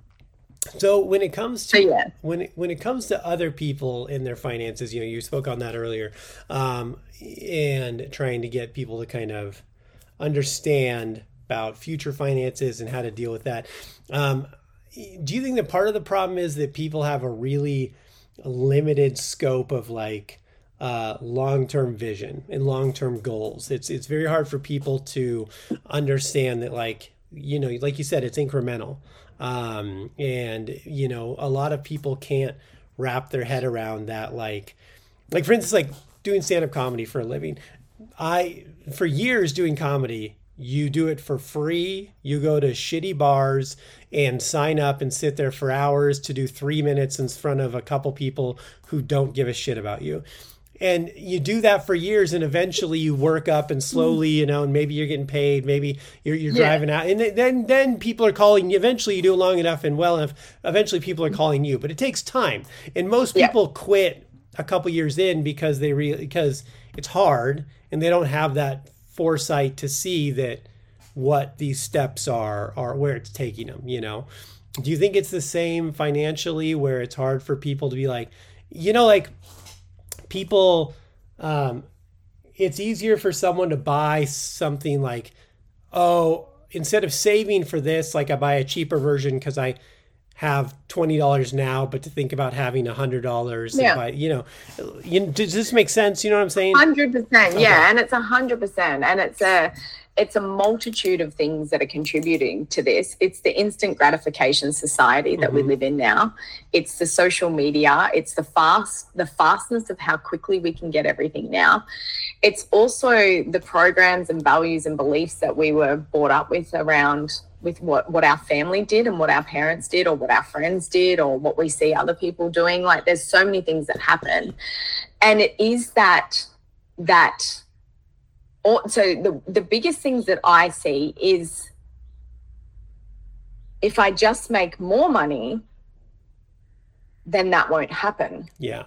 so when it comes to So, yeah. when it, when it comes to other people in their finances, you know, you spoke on that earlier, um, and trying to get people to kind of understand about future finances and how to deal with that. Um, do you think that part of the problem is that people have a really limited scope of like uh, long-term vision and long-term goals? It's it's very hard for people to understand that, like, you know, like you said, it's incremental. Um, and, you know, a lot of people can't wrap their head around that. Like, like for instance, like doing stand-up comedy for a living. I, for years doing comedy, you do it for free. You go to shitty bars and sign up and sit there for hours to do three minutes in front of a couple people who don't give a shit about you. And you do that for years, and eventually you work up and slowly, you know, and maybe you're getting paid, maybe you're you're Yeah. driving out, and then then people are calling you. Eventually, you do it long enough and well enough. Eventually, people are calling you, but it takes time. And most Yeah. people quit a couple years in because they really because it's hard, and they don't have that foresight to see that what these steps are or where it's taking them. You know, do you think it's the same financially, where it's hard for people to be like, you know, like. People, um, it's easier for someone to buy something like, oh, instead of saving for this, like I buy a cheaper version because I have twenty dollars now, but to think about having one hundred dollars. Yeah. Buy, you know, you, does this make sense? You know what I'm saying? Hundred percent, yeah, and it's a hundred percent, and it's a it's a multitude of things that are contributing to this. It's the instant gratification society that Mm-hmm. we live in now. It's the social media. It's the fast the fastness of how quickly we can get everything now. It's also the programs and values and beliefs that we were brought up with around with what, what our family did and what our parents did or what our friends did or what we see other people doing. Like, there's so many things that happen. And it is that, that, or, so the, the biggest things that I see is if I just make more money, then that won't happen. Yeah.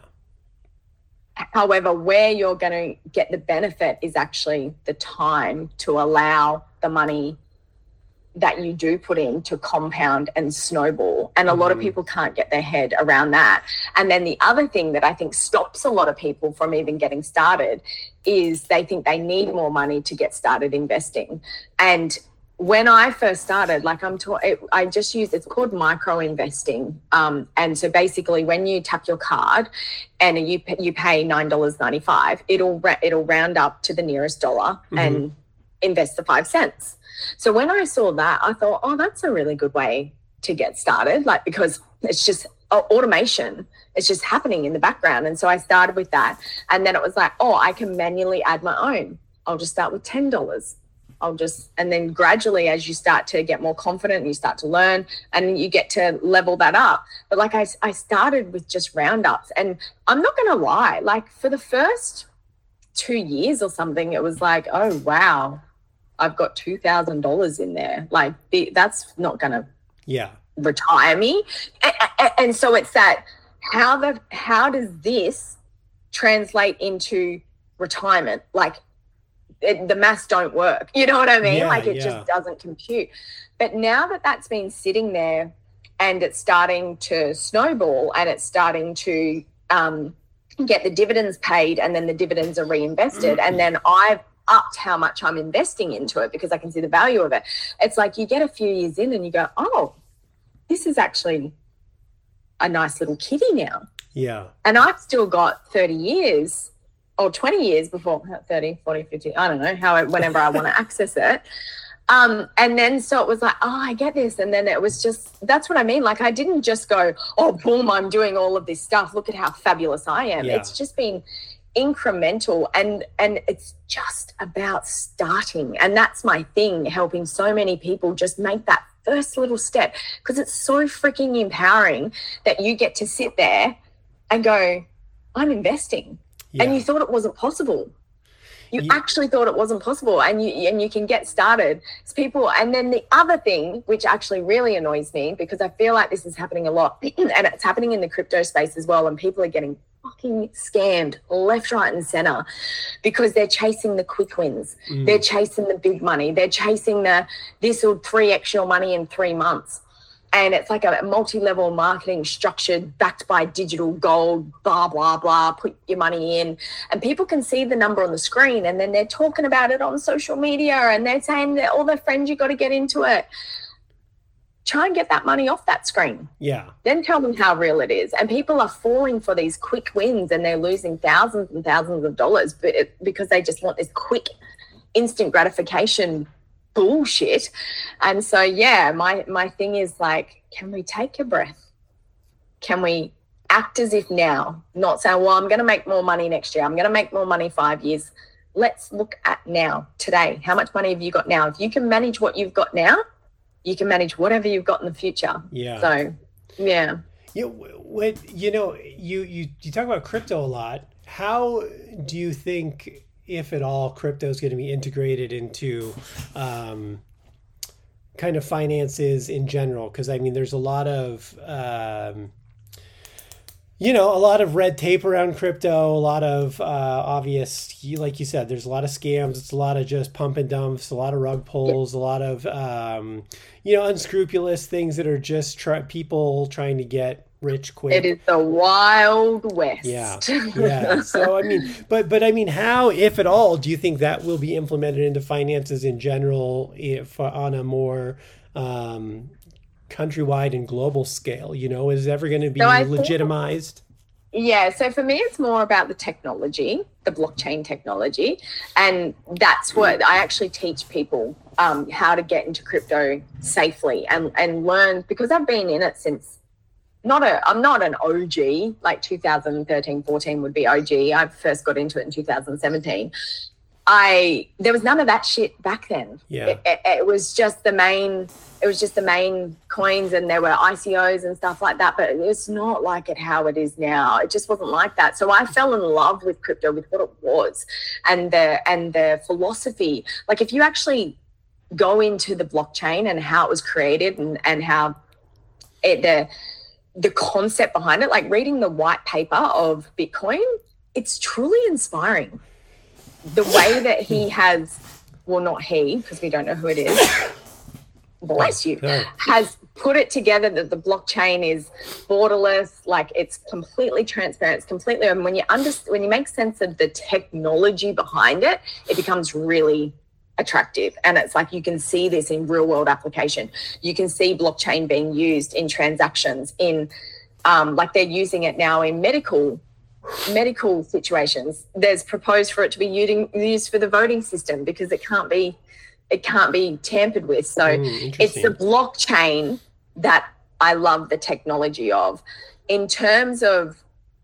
However, where you're going to get the benefit is actually the time to allow the money that you do put in to compound and snowball. And a lot of people can't get their head around that. And then the other thing that I think stops a lot of people from even getting started is they think they need more money to get started investing. And when I first started, like I'm ta- it, I just used, it's called micro investing. Um, and so basically when you tap your card and you p- you pay nine dollars and ninety-five cents, it'll, ra- it'll round up to the nearest dollar Mm-hmm. and invest the five cents. So when I saw that, I thought, oh, that's a really good way to get started, like, because it's just uh, automation. It's just happening in the background. And so I started with that. And then it was like, oh, I can manually add my own. I'll just start with ten dollars. I'll just, and then gradually as you start to get more confident and you start to learn and you get to level that up. But like I, I started with just roundups, and I'm not going to lie, like for the first two years or something, it was like, oh, wow, I've got two thousand dollars in there. Like the, that's not going to Yeah. retire me. And, and so it's that, how the, how does this translate into retirement? Like, It, the maths don't work. You know what I mean? Yeah, like it yeah. just doesn't compute. But now that that's been sitting there and it's starting to snowball and it's starting to um, get the dividends paid and then the dividends are reinvested and then I've upped how much I'm investing into it because I can see the value of it. It's like you get a few years in and you go, oh, this is actually a nice little kitty now. Yeah. And I've still got thirty years or twenty years before thirty, forty, fifty, I don't know, how whenever I want to access it. Um, and then so it was like, oh, I get this. And then it was just, that's what I mean. Like I didn't just go, oh, boom, I'm doing all of this stuff. Look at how fabulous I am. Yeah. It's just been incremental and and it's just about starting. And that's my thing, helping so many people just make that first little step, because it's so freaking empowering that you get to sit there and go, I'm investing. Yeah. And you thought it wasn't possible. You actually thought it wasn't possible, and you and you can get started. It's people, and then the other thing, which actually really annoys me, because I feel like this is happening a lot, and it's happening in the crypto space as well, and people are getting fucking scammed left, right, and center because they're chasing the quick wins. Mm. They're chasing the big money. They're chasing the this will three x your money in three months. And it's like a multi-level marketing structured, backed by digital gold, blah, blah, blah, put your money in. And people can see the number on the screen, and then they're talking about it on social media, and they're saying that all their friends, you got to get into it. Try and get that money off that screen. Yeah. Then tell them how real it is. And people are falling for these quick wins, and they're losing thousands and thousands of dollars because they just want this quick, instant gratification bullshit. And so yeah, my my thing is like, can we take a breath? Can we act as if now, not saying, well, I'm going to make more money next year, I'm going to make more money five years. Let's look at now, today. How much money have you got now? If you can manage what you've got now, you can manage whatever you've got in the future. Yeah. So yeah. You what you know, you you you talk about crypto a lot. How do you think, if at all, crypto is going to be integrated into um, kind of finances in general? Because I mean, there's a lot of, um, you know, a lot of red tape around crypto, a lot of uh, obvious, like you said, there's a lot of scams. It's a lot of just pump and dumps, a lot of rug pulls, a lot of, um, you know, unscrupulous things that are just try- people trying to get rich quick. It is the Wild West. Yeah, yeah. So I mean, but but I mean, how, if at all, do you think that will be implemented into finances in general, if on a more um, countrywide and global scale? You know, is it ever going to be so legitimized? Think, yeah. So for me, it's more about the technology, the blockchain technology, and that's what I actually teach people um, how to get into crypto safely and and learn, because I've been in it since. Not a, I'm not an O G, like two thousand thirteen, fourteen would be O G. I first got into it in two thousand seventeen. I, there was none of that shit back then. Yeah. It, it, it was just the main, it was just the main coins, and there were I C Os and stuff like that, but it's not like it how it is now. It just wasn't like that. So I fell in love with crypto, with what it was, and the, and the philosophy. Like if you actually go into the blockchain and how it was created, and, and how it, the, the concept behind it, like reading the white paper of Bitcoin, it's truly inspiring. The way that he has, well, not he, because we don't know who it is, bless you, has put it together that the blockchain is borderless, like it's completely transparent, it's completely, and when you under, when you make sense of the technology behind it, it becomes really attractive. And it's like you can see this in real world application. You can see blockchain being used in transactions, in um, like they're using it now in medical medical situations. There's proposed for it to be using, used for the voting system, because it can't be it can't be tampered with. So mm, it's the blockchain that I love the technology of. In terms of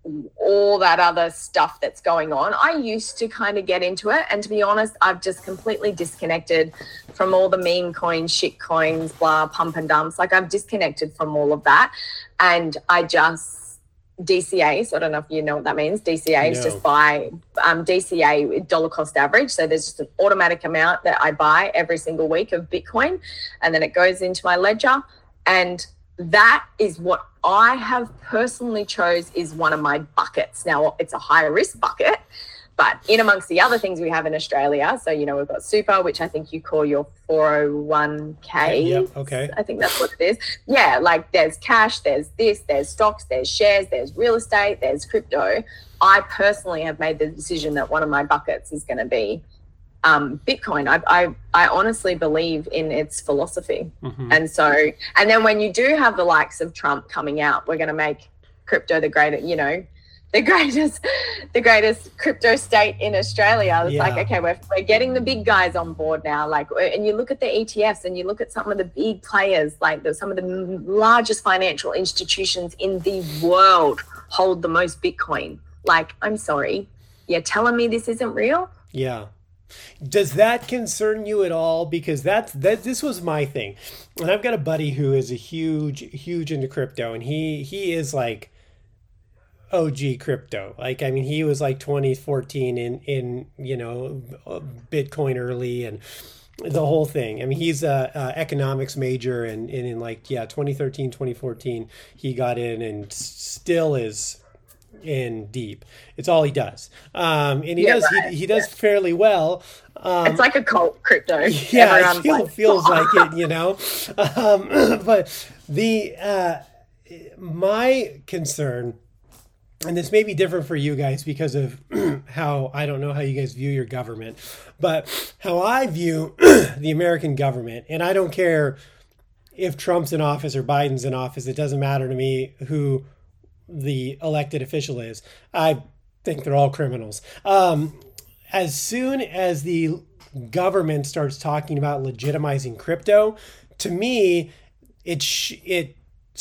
all that other stuff that's going on, I used to kind of get into it, and to be honest, I've just completely disconnected from all the meme coins, shit coins, blah, pump and dumps. Like I've disconnected from all of that, and I just D C A. So I don't know if you know what that means. D C A is no. just buy um, D C A dollar cost average. So there's just an automatic amount that I buy every single week of Bitcoin, and then it goes into my ledger, and that is what I have personally chose is one of my buckets. Now, it's a higher risk bucket, but in amongst the other things we have in Australia, so, you know, we've got super, which I think you call your four oh one k. Yep, okay. I think that's what it is. Yeah, like there's cash, there's this, there's stocks, there's shares, there's real estate, there's crypto. I personally have made the decision that one of my buckets is going to be Um, Bitcoin. I, I I honestly believe in its philosophy. Mm-hmm. And so, and then when you do have the likes of Trump coming out, we're going to make crypto the greatest, you know, the greatest, the greatest crypto state in Australia. It's yeah. like, okay, we're, we're getting the big guys on board now. Like, and you look at the E T Fs and you look at some of the big players, like the, some of the largest financial institutions in the world hold the most Bitcoin. Like, I'm sorry, you're telling me this isn't real? Yeah. Does that concern you at all? Because that's that. This was my thing, and I've got a buddy who is a huge, huge into crypto, and he he is like O G crypto. Like, I mean, he was like twenty fourteen in, in, you know, Bitcoin early and the whole thing. I mean, he's a, a economics major and, and in like, yeah, twenty thirteen, twenty fourteen, he got in and still is in deep. It's all he does. Um, and he Yeah, does, right. he, he does fairly well. Um, It's like a cult crypto. yeah, it Everyone's feel, like, feels like it, you know. Um, but the uh, my concern, and this may be different for you guys because of how, I don't know how you guys view your government, but how I view the American government, and I don't care if Trump's in office or Biden's in office, it doesn't matter to me who the elected official is. I think they're all criminals. Um, as soon as the government starts talking about legitimizing crypto, to me, it sh- it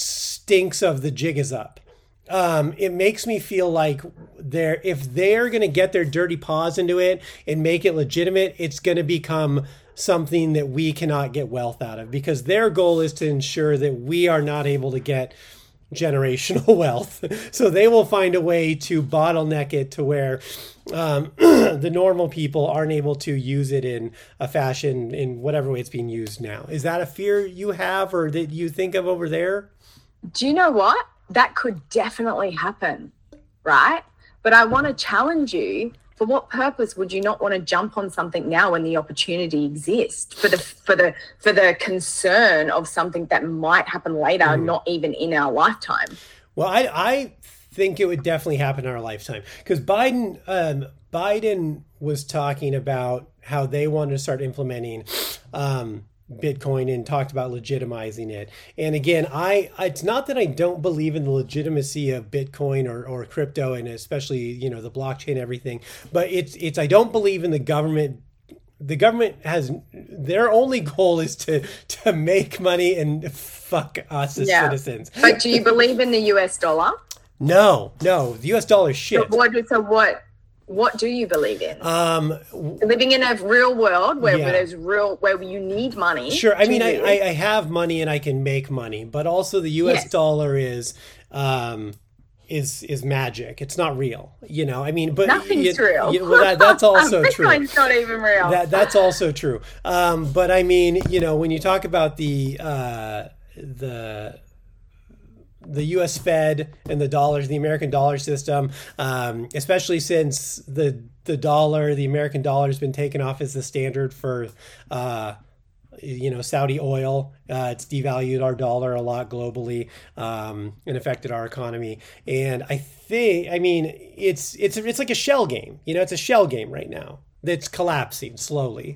stinks of the jig is up. Um, it makes me feel like they're if they're going to get their dirty paws into it and make it legitimate, it's going to become something that we cannot get wealth out of, because their goal is to ensure that we are not able to get generational wealth. So they will find a way to bottleneck it to where um, the normal people aren't able to use it in a fashion in whatever way it's being used now. Is that a fear you have or that you think of over there? Do you know what? That could definitely happen, right? But I want to challenge you. For what purpose would you not want to jump on something now when the opportunity exists for the for the for the concern of something that might happen later, mm. not even in our lifetime? Well, I I think it would definitely happen in our lifetime, because Biden um, Biden was talking about how they wanted to start implementing um, Bitcoin and talked about legitimizing it. And again, I it's not that I don't believe in the legitimacy of Bitcoin or, or crypto, and especially, you know, the blockchain and everything, but it's it's I don't believe in the government. The government has their only goal is to to make money and fuck us as Yeah. citizens. But do you believe in the U S dollar? No, no, the U S dollar is shit. So what? So what? What do you believe in? Um, Living in a real world where Yeah. there's real, where you need money. Sure. I to mean, I, live. I, I have money and I can make money, but also the U S Yes. dollar is, um, is, is magic. It's not real, you know, I mean, but Nothing's you- real. you- well, that, that's also true. Bitcoin's not even real. That that's also true. Um, but I mean, you know, when you talk about the, uh, the, the U S Fed and the dollars, the American dollar system, um, especially since the the dollar, the American dollar has been taken off as the standard for, uh, you know, Saudi oil. Uh, it's devalued our dollar a lot globally um, and affected our economy. And I think, I mean, it's it's it's like a shell game. You know, it's a shell game right now that's collapsing slowly.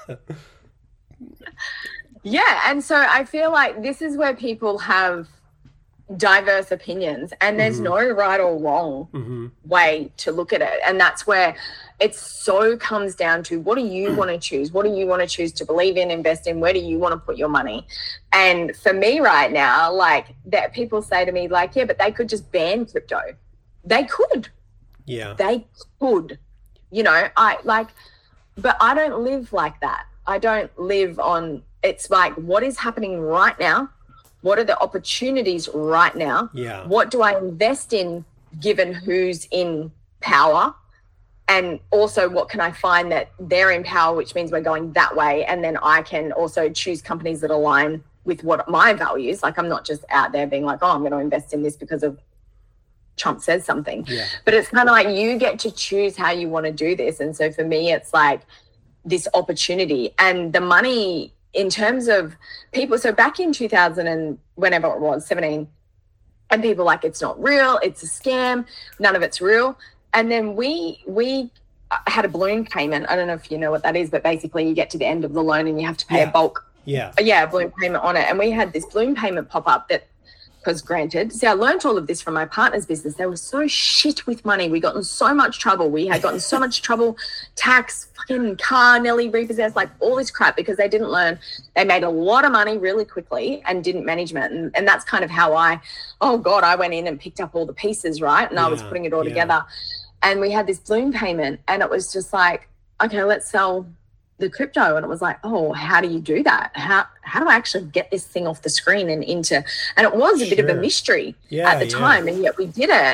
Yeah, and so I feel like this is where people have diverse opinions, and there's Mm-hmm. no right or wrong mm-hmm. way to look at it. And that's where it so comes down to, what do you want to choose? What do you want to choose to believe in, invest in? Where do you want to put your money? And for me right now, like, that people say to me, like, yeah, but they could just ban crypto. They could. Yeah. They could. You know, I like, but I don't live like that. I don't live on, it's like, what is happening right now? What are the opportunities right now? Yeah. What do I invest in given who's in power? And also, what can I find that they're in power, which means we're going that way. And then I can also choose companies that align with what my values. Like, I'm not just out there being like, oh, I'm going to invest in this because of Trump says something. Yeah. But it's kind of like, you get to choose how you want to do this. And so for me, it's like this opportunity and the money in terms of people. So back in two thousand and whenever it was, seventeen, and people like, it's not real, it's a scam, none of it's real. And then we we had a balloon payment. I don't know if you know what that is, but basically you get to the end of the loan and you have to pay Yeah. a bulk, Yeah. yeah, a balloon payment on it. And we had this balloon payment pop up that, because granted, see, I learned all of this from my partner's business. They were so shit with money. We got in so much trouble. We had gotten so much trouble, tax, fucking car, nearly repossessed, like all this crap, because they didn't learn. They made a lot of money really quickly and didn't management. And, and that's kind of how I, oh God, I went in and picked up all the pieces, right? And I was Yeah, putting it all yeah. together. And we had this balloon payment, and it was just like, okay, let's sell the crypto. And it was like, oh, how do you do that? How how do I actually get this thing off the screen and into, and it was a bit of a Sure. mystery Yeah, at the yeah. time, and yet we did it.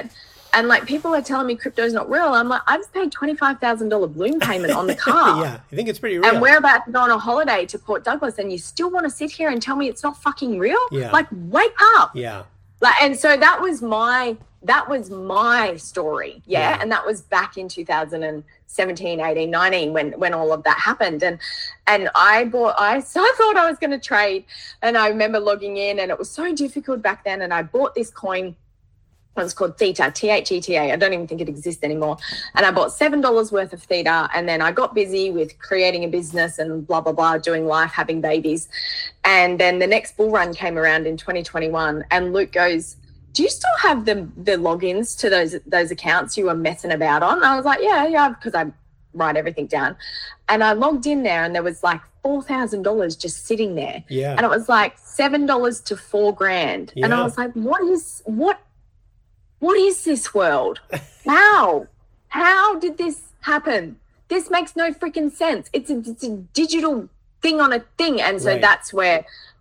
And like people are telling me crypto's not real. I'm like, I've paid twenty-five thousand dollars balloon payment on the car. Yeah, I think it's pretty real. And we're about to go on a holiday to Port Douglas, and you still want to sit here and tell me it's not fucking real? Yeah. Like, wake up. Yeah. Like, and so that was my that was my story. Yeah. Yeah. And that was back in two thousand seventeen, eighteen, nineteen when when all of that happened. And and I bought I so I thought I was going to trade, and I remember logging in, and it was so difficult back then, and I bought this coin. It was called Theta, T H E T A. I don't even think it exists anymore. And I bought seven dollars worth of Theta, and then I got busy with creating a business and blah, blah, blah, doing life, having babies. And then the next bull run came around in twenty twenty-one, and Luke goes, do you still have the the logins to those those accounts you were messing about on? And I was like, yeah, yeah, because I write everything down. And I logged in there, and there was like four thousand dollars just sitting there. Yeah. And it was like seven dollars to four grand. Yeah. And I was like, what is, what, what is this world? How? How did this happen? This makes no freaking sense. It's a, it's a digital thing on a thing. And so Right. that's where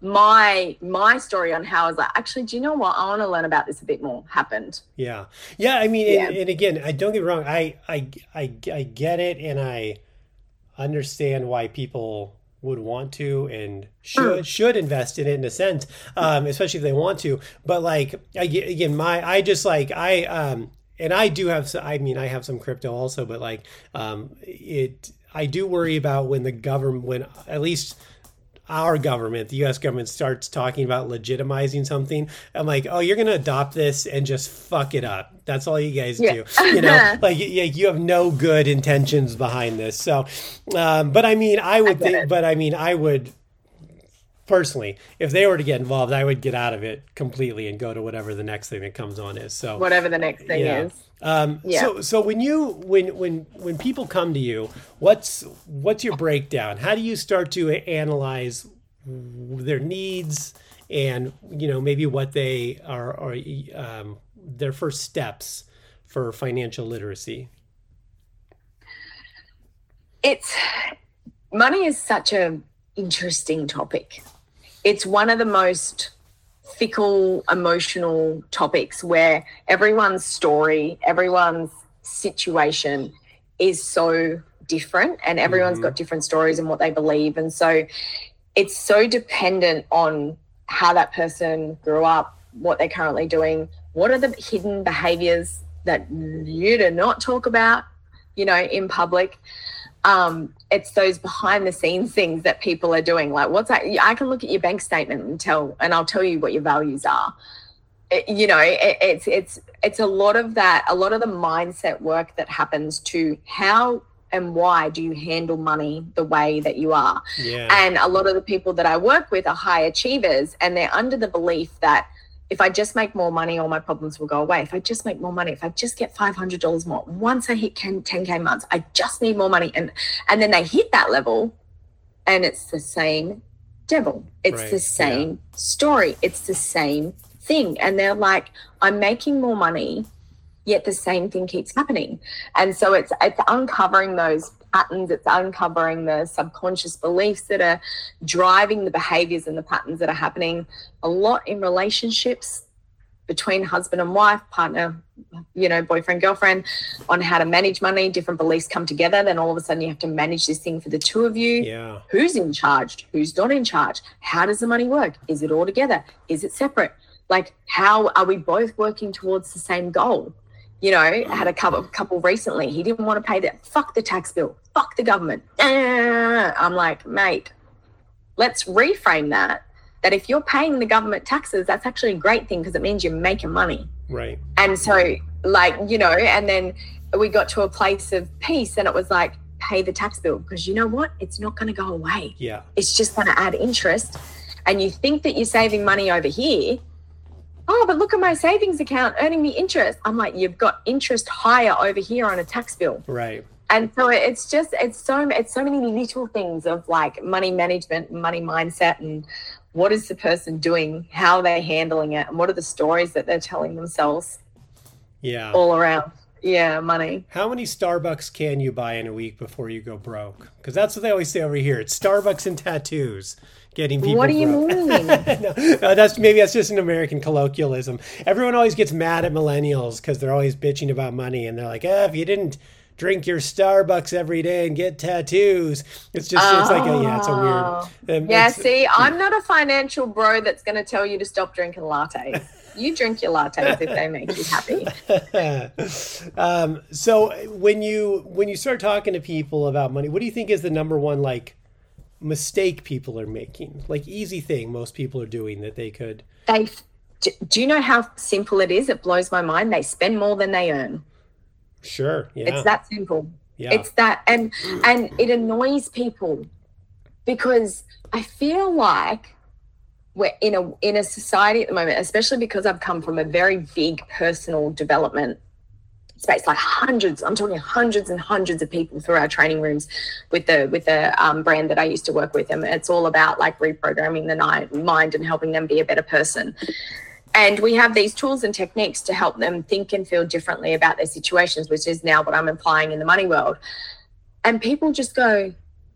my my story on how I was like, actually, do you know what? I want to learn about this a bit more happened. Yeah. Yeah. I mean, Yeah. And, and again, I don't get me wrong. I, I, I, I get it. And I understand why people would want to and should, should invest in it in a sense, um, especially if they want to. But like, I get, again, my, I just like, I, um, and I do have, some, I mean, I have some crypto also, but like, um, it, I do worry about when the government, when at least our government, the U S government, starts talking about legitimizing something. I'm like, oh, you're going to adopt this and just fuck it up. That's all you guys Yeah. do. You know, like you, you have no good intentions behind this. So, um, but I mean, I would I get think, it. but I mean, I would personally, if they were to get involved, I would get out of it completely and go to whatever the next thing that comes on is. So Whatever the next thing yeah. is. Um, Yeah. So, so when you when when when people come to you, what's what's your breakdown? How do you start to analyze their needs and you know maybe what they are are um, their first steps for financial literacy? It's money is such a interesting topic. It's one of the most fickle, emotional topics where everyone's story, everyone's situation is so different, and everyone's got different stories and what they believe. And so it's so dependent on how that person grew up, what they're currently doing, what are the hidden behaviors that you do not talk about, you know, in public. Um, it's those behind the scenes things that people are doing. Like what's that? I can look at your bank statement and tell, and I'll tell you what your values are. It, you know, it, it's, it's, it's a lot of that, a lot of the mindset work that happens to how and why do you handle money the way that you are. Yeah. And a lot of the people that I work with are high achievers, and they're under the belief that if I just make more money, all my problems will go away. If I just make more money, if I just get five hundred dollars more, once I hit ten K months, I just need more money. And and then they hit that level, and it's the same devil. It's Right, the same story. It's the same thing. And they're like, I'm making more money, yet the same thing keeps happening. And so it's it's uncovering those patterns, it's uncovering the subconscious beliefs that are driving the behaviors and the patterns that are happening a lot in relationships between husband and wife, partner, you know, boyfriend, girlfriend, on how to manage money. Different beliefs come together. Then all of a sudden you have to manage this thing for the two of you. Yeah. Who's in charge? Who's not in charge? How does the money work? Is it all together? Is it separate? Like, how are we both working towards the same goal? You know, I had a couple, couple recently. He didn't want to pay that. Fuck the tax bill. Fuck the government. Ah, I'm like, mate, let's reframe that. That if you're paying the government taxes, that's actually a great thing because it means you're making money. Right. And so, like, you know, and then we got to a place of peace, and it was like, pay the tax bill because you know what? It's not going to go away. Yeah. It's just going to add interest. And you think that you're saving money over here. Oh, but look at my savings account earning me interest. I'm like, you've got interest higher over here on a tax bill. Right. And so it's just, it's so, it's so many little things of like money management, money mindset, and what is the person doing, how are they handling it, and what are the stories that they're telling themselves Yeah. all around. Yeah, money. How many Starbucks can you buy in a week before you go broke? Because that's what they always say over here. It's Starbucks and tattoos. Getting people. What do you broke. mean? no, no, that's maybe that's just an American colloquialism. Everyone always gets mad at millennials because they're always bitching about money, and they're like, "Ah, if you didn't drink your Starbucks every day and get tattoos," it's just it's like a, yeah, it's a weird. Um, Yeah, it's- see, I'm not a financial bro that's going to tell you to stop drinking lattes. You drink your lattes if they make you happy. um, so when you when you start talking to people about money, what do you think is the number one like mistake people are making? Like easy thing most people are doing that they could. They, do, do you know how simple it is? It blows my mind. They spend more than they earn. Sure. Yeah. It's that simple. Yeah. It's that, and and it annoys people because I feel like we're in a in a society at the moment, especially because I've come from a very big personal development space, like hundreds. I'm talking hundreds and hundreds of people through our training rooms with the with the um, brand that I used to work with, and it's all about like reprogramming the ni- mind and helping them be a better person. And we have these tools and techniques to help them think and feel differently about their situations, which is now what I'm applying in the money world. And people just go,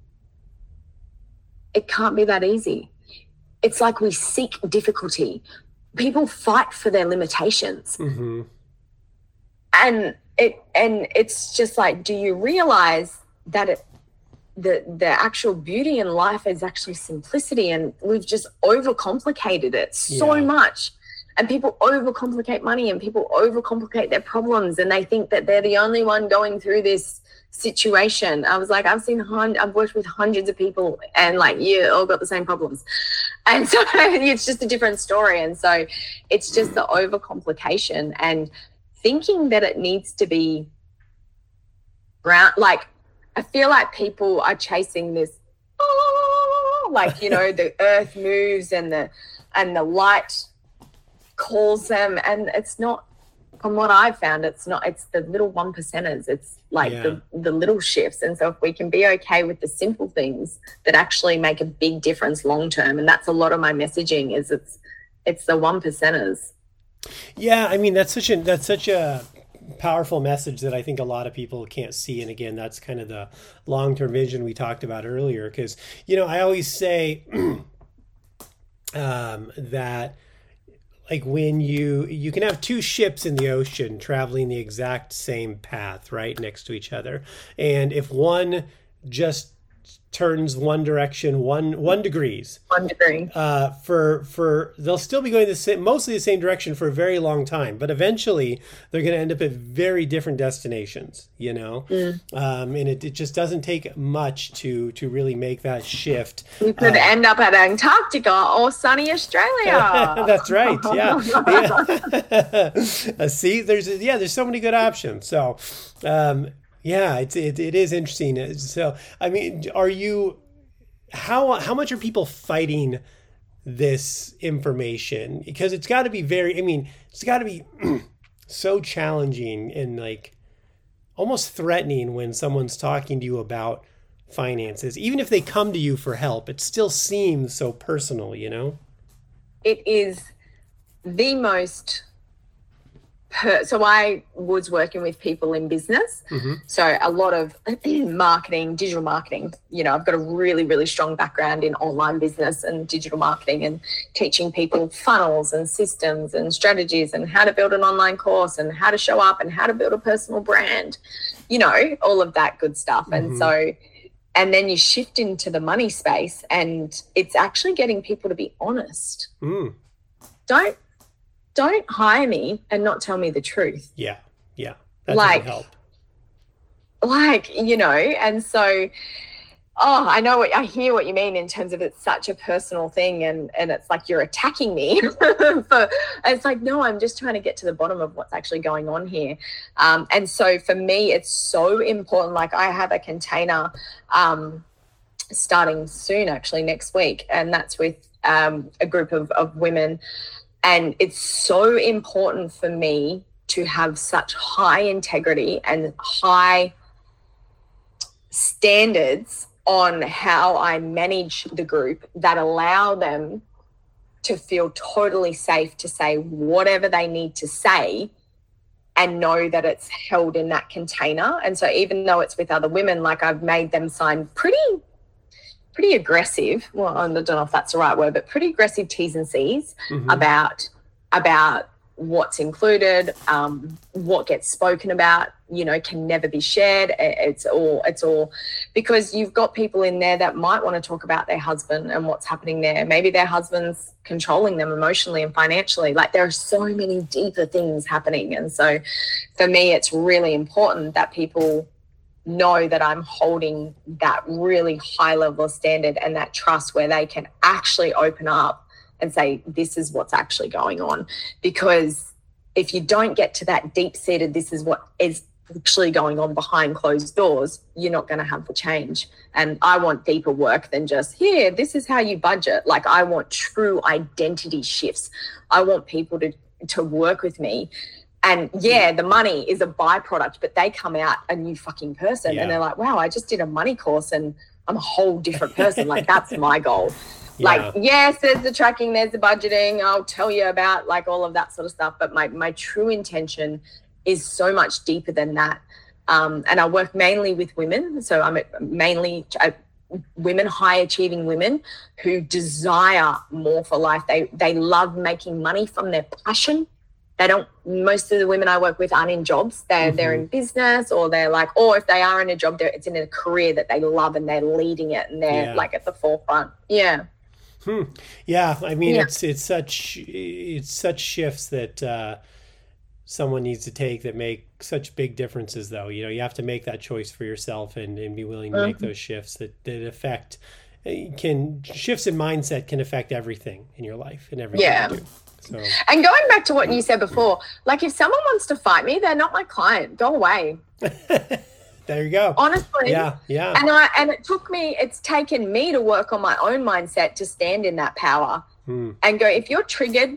it can't be that easy. It's like we seek difficulty. People fight for their limitations. Mm-hmm. And it and it's just like, do you realize that it the the actual beauty in life is actually simplicity, and we've just overcomplicated it so Yeah. much. And people overcomplicate money, and people overcomplicate their problems, and they think that they're the only one going through this situation. I was like, I've seen, hun- I've worked with hundreds of people, and like, you all got the same problems. And so it's just a different story. And so it's just the overcomplication and thinking that it needs to be ground. Like, I feel like people are chasing this, oh, like, you know, the earth moves and the, and the light calls them, and it's not, from what I've found, it's not, it's the little one percenters. It's like Yeah. the, the little shifts. And so if we can be okay with the simple things that actually make a big difference long term, and that's a lot of my messaging, is it's it's the one percenters. Yeah, I mean that's such a that's such a powerful message that I think a lot of people can't see. And again, that's kind of the long-term vision we talked about earlier. Because, you know, I always say um, that like when you you can have two ships in the ocean traveling the exact same path, right, next to each other. And if one just turns one direction, one one degrees, One degree. uh, for for they'll still be going the same, mostly the same direction for a very long time, but eventually they're going to end up at very different destinations, you know. Mm. Um, and it, it just doesn't take much to to really make that shift. You could end up at Antarctica or sunny Australia. That's right. Yeah. yeah. Uh, See, there's yeah, there's so many good options. So, um, yeah, it's it, it is interesting. So, I mean, are you how how much are people fighting this information? Because it's got to be very. I mean, it's got to be so challenging and like almost threatening when someone's talking to you about finances. Even if they come to you for help, it still seems so personal, you know? It is the most per- so I was working with people in business, Mm-hmm. so a lot of marketing, digital marketing. You know, I've got a really really strong background in online business and digital marketing, and teaching people funnels and systems and strategies and how to build an online course and how to show up and how to build a personal brand, you know, all of that good stuff. Mm-hmm. And so and then you shift into the money space, and it's actually getting people to be honest. Mm. Don't don't hire me and not tell me the truth. Yeah, yeah, that Like- doesn't help. Like, you know, and so oh, I know what I hear what you mean in terms of it's such a personal thing, and and it's like you're attacking me. for, it's like, no, I'm just trying to get to the bottom of what's actually going on here. Um, and so for me, it's so important. Like, I have a container um, starting soon, actually next week, and that's with um, a group of, of women. And it's so important for me to have such high integrity and high standards on how I manage the group that allow them to feel totally safe to say whatever they need to say and know that it's held in that container. And so even though it's with other women, like, I've made them sign pretty pretty aggressive. Well, I don't know if that's the right word, but pretty aggressive T's and C's mm-hmm. about about what's included, um, what gets spoken about, you know, can never be shared. It's all, it's all because you've got people in there that might want to talk about their husband and what's happening there. Maybe their husband's controlling them emotionally and financially. Like there are so many deeper things happening. And so for me, it's really important that people know that I'm holding that really high level of standard and that trust where they can actually open up and say, this is what's actually going on. Because if you don't get to that deep-seated, this is what is actually going on behind closed doors, you're not going to have the change. And I want deeper work than just, here, this is how you budget. Like I want true identity shifts. I want people to, to work with me. And yeah, the money is a byproduct, but they come out a new fucking person. Yeah. And they're like, wow, I just did a money course and I'm a whole different person. Like that's my goal. Yeah. Like, yes, there's the tracking, there's the budgeting. I'll tell you about like all of that sort of stuff. But my, my true intention is so much deeper than that. Um, and I work mainly with women. So I'm mainly uh, women, high achieving women who desire more for life. They, they love making money from their passion. They don't, most of the women I work with aren't in jobs. They're, mm-hmm. they're in business or they're like, or if they are in a job, they're, it's in a career that they love and they're leading it and they're yeah. like at the forefront. Yeah. Hmm. Yeah, I mean, yeah. it's it's such it's such shifts that uh, someone needs to take that make such big differences. Though, you know, you have to make that choice for yourself and, and be willing to mm-hmm. make those shifts that that affect can shifts in mindset can affect everything in your life and everything yeah. you do. So. And going back to what you said before, like if someone wants to fight me, they're not my client. Go away. There you go. Honestly. Yeah, yeah. And I and it took me, it's taken me to work on my own mindset to stand in that power hmm. and go, if you're triggered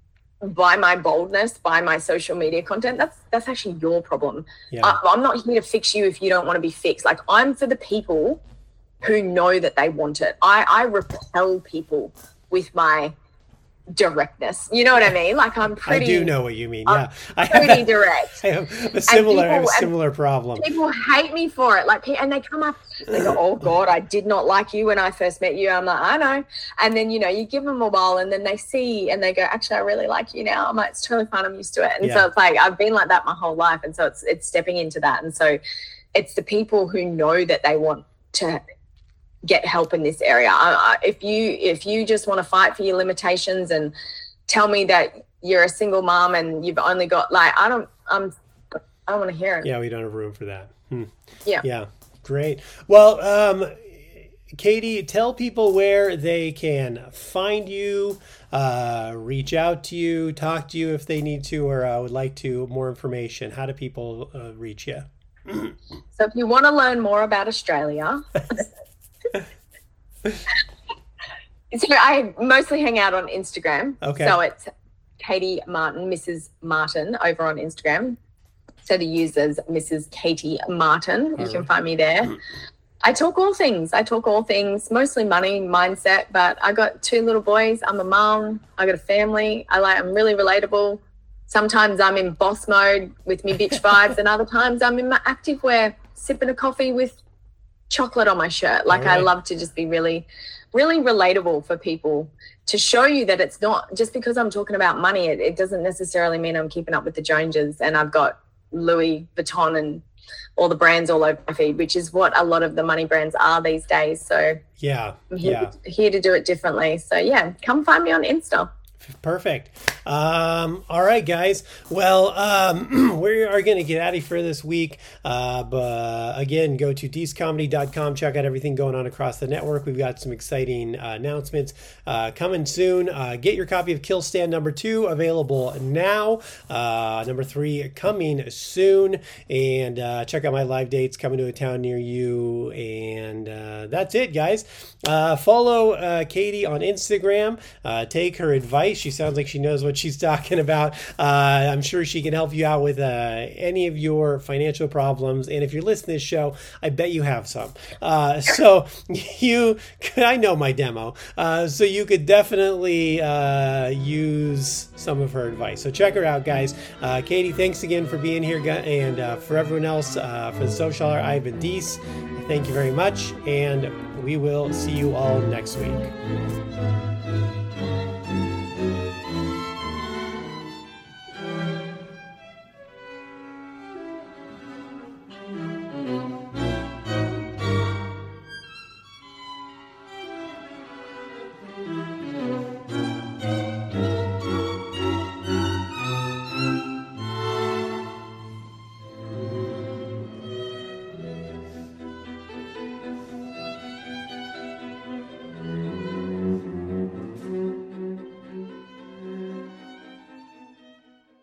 by my boldness, by my social media content, that's that's actually your problem. Yeah. I, I'm not here to fix you if you don't want to be fixed. Like I'm for the people who know that they want it. I, I repel people with my directness. You know what I mean? Like I'm pretty. I do know what you mean. Yeah, I'm pretty direct. I have a similar, people, I have a similar problem. People hate me for it. Like, and they come up, they go, "Oh God, I did not like you when I first met you." I'm like, I know. And then you know, you give them a while, and then they see, and they go, "Actually, I really like you now." I'm like, "It's totally fine. I'm used to it." And yeah. so it's like I've been like that my whole life, and so it's it's stepping into that. And so it's the people who know that they want to get help in this area. Uh, if you if you just want to fight for your limitations and tell me that you're a single mom and you've only got like I don't I'm I don't want to hear it. Yeah, we don't have room for that. Hmm. Yeah. Yeah. Great. Well, um, Katie, tell people where they can find you, uh, reach out to you, talk to you if they need to, or uh, would like to more information. How do people uh, reach you? So if you want to learn more about Australia. So I mostly hang out on Instagram. Okay. So it's Katie Martin, Missus Martin over on Instagram. So the user's Missus Katie Martin. You can find me there. I talk all things. I talk all things, mostly money, mindset, but I got two little boys. I'm a mom. I got a family. I like, I'm really relatable. Sometimes I'm in boss mode with me bitch vibes and other times I'm in my active wear, sipping a coffee with chocolate on my shirt. Like right. I love to just be really, really relatable for people to show you that it's not just because I'm talking about money. It, it doesn't necessarily mean I'm keeping up with the Joneses and I've got Louis Vuitton and all the brands all over my feed, which is what a lot of the money brands are these days. So yeah, I'm here, yeah. to, here to do it differently. So yeah, come find me on Insta. Perfect. Um, all right, guys. Well, um, we are going to get out of here for this week. Uh, but again, go to deese comedy dot com. Check out everything going on across the network. We've got some exciting uh, announcements uh, coming soon. Uh, get your copy of Kill Stand number two available now. Uh, number three coming soon. And uh, check out my live dates coming to a town near you. And uh, that's it, guys. Uh, follow uh, Katie on Instagram. Uh, take her advice. She sounds like she knows what she's talking about. Uh, I'm sure she can help you out with uh, any of your financial problems. And if you're listening to this show, I bet you have some. Uh, so you, I know my demo. Uh, so you could definitely uh, use some of her advice. So check her out, guys. Uh, Katie, thanks again for being here. And uh, for everyone else, uh, for the Social Hour, I've been Deese. Thank you very much. And we we will see you all next week.